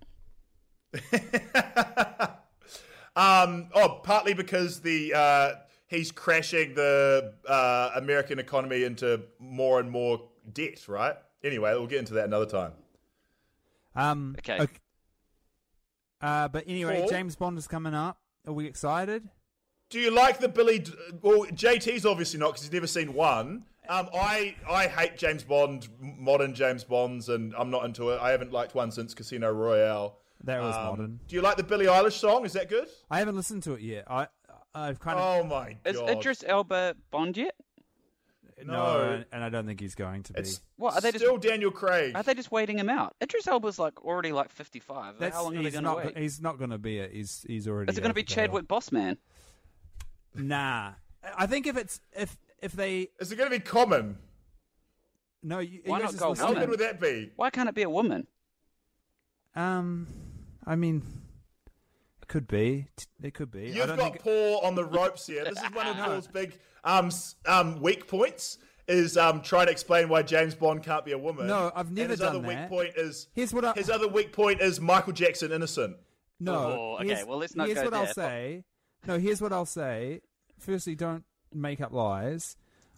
Um, oh, partly because the uh, he's crashing the uh, American economy into more and more debt, right? Anyway, we'll get into that another time. Um, Okay. Uh, but anyway, Paul? James Bond is coming up. Are we excited? Do you like the Billy? D- Well, J T's obviously not because he's never seen one. Um, I I hate James Bond, modern James Bonds, and I'm not into it. I haven't liked one since Casino Royale. That was Um, modern. Do you like the Billie Eilish song? Is that good? I haven't listened to it yet. I I've kind of Oh my Is god! Idris Elba Bond yet? no, no. and I don't think he's going to be. It's What are they just still Daniel Craig. are they just waiting him out? Idris Elba's like already like fifty-five. That's, How long are they he's going to not. wait? He's not going to be it. He's he's already. Is it going to be out the Chadwick Boseman? door. Nah, I think if it's if if they Is it going to be Common? no, you, Why you not guys go just How listen- good would that be? Why can't it be a woman? Um, I mean, it could be. It could be. I You've don't got think. Paul on the ropes here. This is one of Paul's big um, s- um, weak points. Is um, trying to explain why James Bond can't be a woman. No, I've And never his done other weak that. point is Here's what I- his other weak point is Michael Jackson innocent. No. Oh, okay, here's- well, let's not Here's go what I'll there. say. No, here's what I'll say. Firstly, don't make up lies.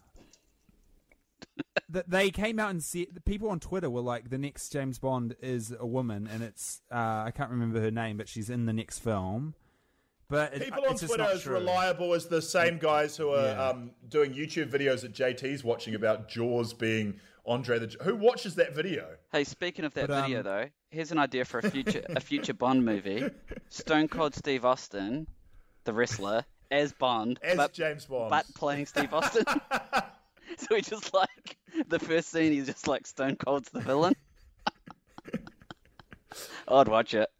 That they came out and said the people on Twitter were like, the next James Bond is a woman, and it's uh, I can't remember her name, but she's in the next film. But it, People on it's just Twitter not as true. reliable as the same guys who are Yeah. um, doing YouTube videos that J T's watching about Jaws being Andre the Who watches that video? Hey, speaking of that But, um, video though, here's an idea for a future a future Bond movie: Stone Cold Steve Austin, the wrestler, as Bond, As but, James Bond. but playing Steve Austin. So he just like the first scene, he's just like Stone Cold's the villain. I'd watch it.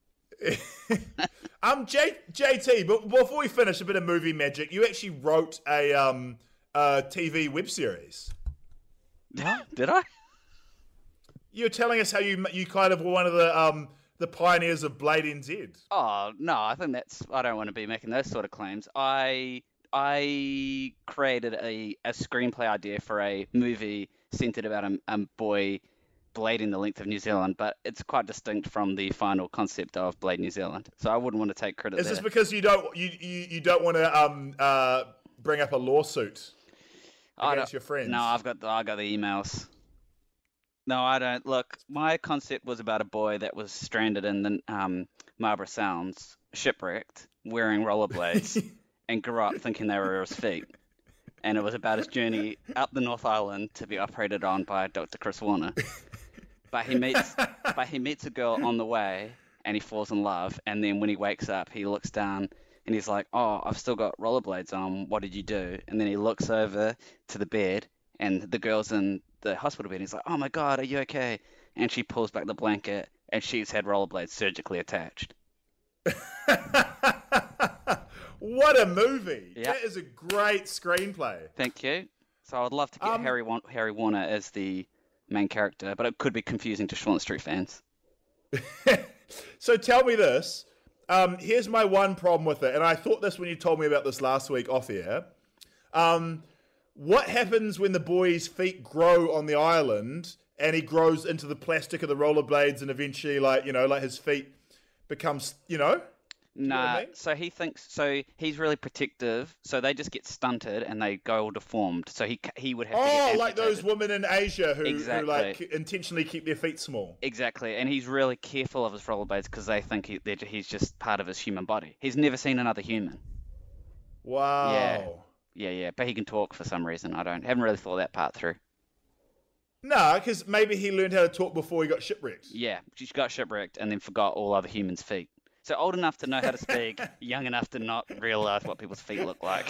um, J- JT, but before we finish, a bit of movie magic. You actually wrote a um a T V web series. Did I? You were telling us how you you kind of were one of the um the pioneers of Blade N Z. Oh no, I think that's. I don't want to be making those sort of claims. I I created a, a screenplay idea for a movie centered about a, a boy blading the length of New Zealand, but it's quite distinct from the final concept of Blade New Zealand. So I wouldn't want to take credit. Is there. this because you don't you you, you don't want to um uh bring up a lawsuit I against don't- your friends? No, I've got the, I got the emails. No, I don't. Look, my concept was about a boy that was stranded in the um, Marlborough Sounds, shipwrecked, wearing rollerblades, and grew up thinking they were his feet. And it was about his journey up the North Island to be operated on by Doctor Chris Warner. But he meets, but he meets a girl on the way, and he falls in love. And then when he wakes up, he looks down. And he's like, oh, I've still got rollerblades on. What did you do? And then he looks over to the bed, and the girl's in the hospital bed. And he's like, oh, my God, are you okay? And she pulls back the blanket, and she's had rollerblades surgically attached. What a movie! Yeah. That is a great screenplay. Thank you. So I would love to get Um, Harry Wa- Harry Warner as the main character, but it could be confusing to Shortland Street fans. So tell me this. Um, here's my one problem with it, and I thought this when you told me about this last week off air. Um, what happens when the boy's feet grow on the island and he grows into the plastic of the rollerblades and eventually, like, you know, like his feet becomes, you know? Nah, what I mean? so he thinks so. He's really protective. So they just get stunted and they go all deformed. So he ca- he would have to Oh, get like those amputated. women in Asia who, Exactly. who like intentionally keep their feet small. Exactly, and he's really careful of his rollerblades because they think he, they're- he's just part of his human body. He's never seen another human. Wow. Yeah. Yeah, yeah, but he can talk for some reason. I don't haven't really thought that part through. No, because maybe he learned how to talk before he got shipwrecked. Yeah, she got shipwrecked and then forgot all other humans' feet. So old enough to know how to speak, young enough to not realize what people's feet look like.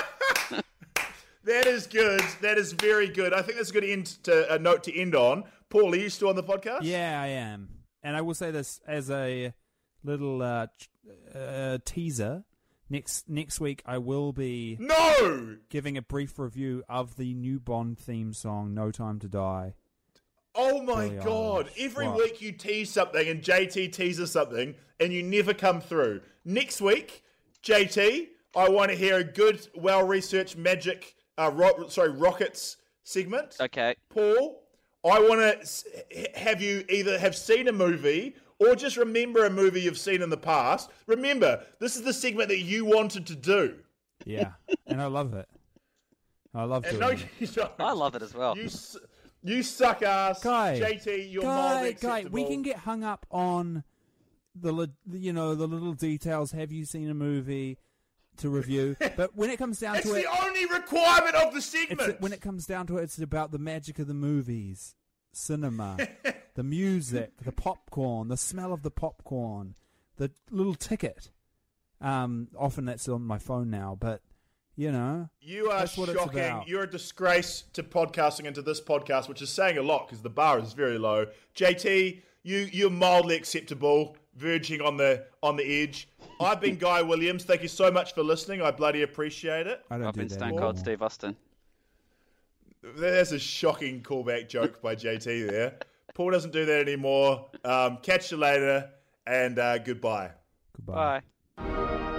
That is good. That is very good. I think that's a good end to a note to end on. Paul, are you still on the podcast? Yeah, I am. And I will say this as a little uh, ch- uh, teaser. Next next week, I will be No! giving a brief review of the new Bond theme song, "No Time to Die." Oh my Billie God. Eilish. Every What? week you tease something and J T teases something and you never come through. Next week, J T, I want to hear a good, well-researched magic, uh, ro- sorry, rockets segment. Okay. Paul, I want to have you either have seen a movie or just remember a movie you've seen in the past. Remember, this is the segment that you wanted to do. Yeah, and I love it. I love And doing no, it. you don't. I love it as well. You, s- you suck ass. Guy, J T, you're guy, mildly guy, acceptable. we can get hung up on the li- you know the little details. Have you seen a movie to review? But when it comes down It's to it, the only requirement of the it's, segment. when it comes down to it, it's about the magic of the movies, cinema, the music, the popcorn, the smell of the popcorn, the little ticket. Um, often that's on my phone now, but you know, You are that's what it's shocking. about. You're a disgrace to podcasting and to this podcast, which is saying a lot because the bar is very low. J T, you you're mildly acceptable, verging on the on the edge. I've been Guy Williams. Thank you so much for listening. I bloody appreciate it. I don't I've do been that Stone anymore. Cold Steve Austin. That's a shocking callback joke by J T there. Paul doesn't do that anymore. Um, catch you later, and uh, goodbye. Goodbye. Bye.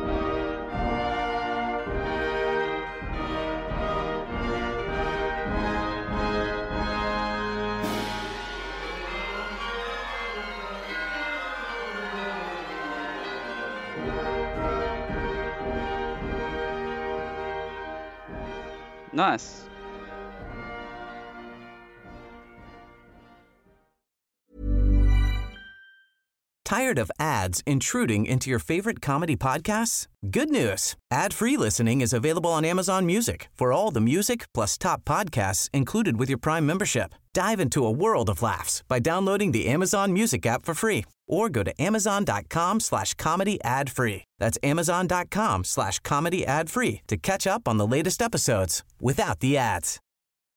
Nice. Tired of ads intruding into your favorite comedy podcasts? Good news. Ad-free listening is available on Amazon Music for all the music plus top podcasts included with your Prime membership. Dive into a world of laughs by downloading the Amazon Music app for free or go to amazon.com slash comedy ad free. That's amazon.com slash comedy ad free to catch up on the latest episodes without the ads.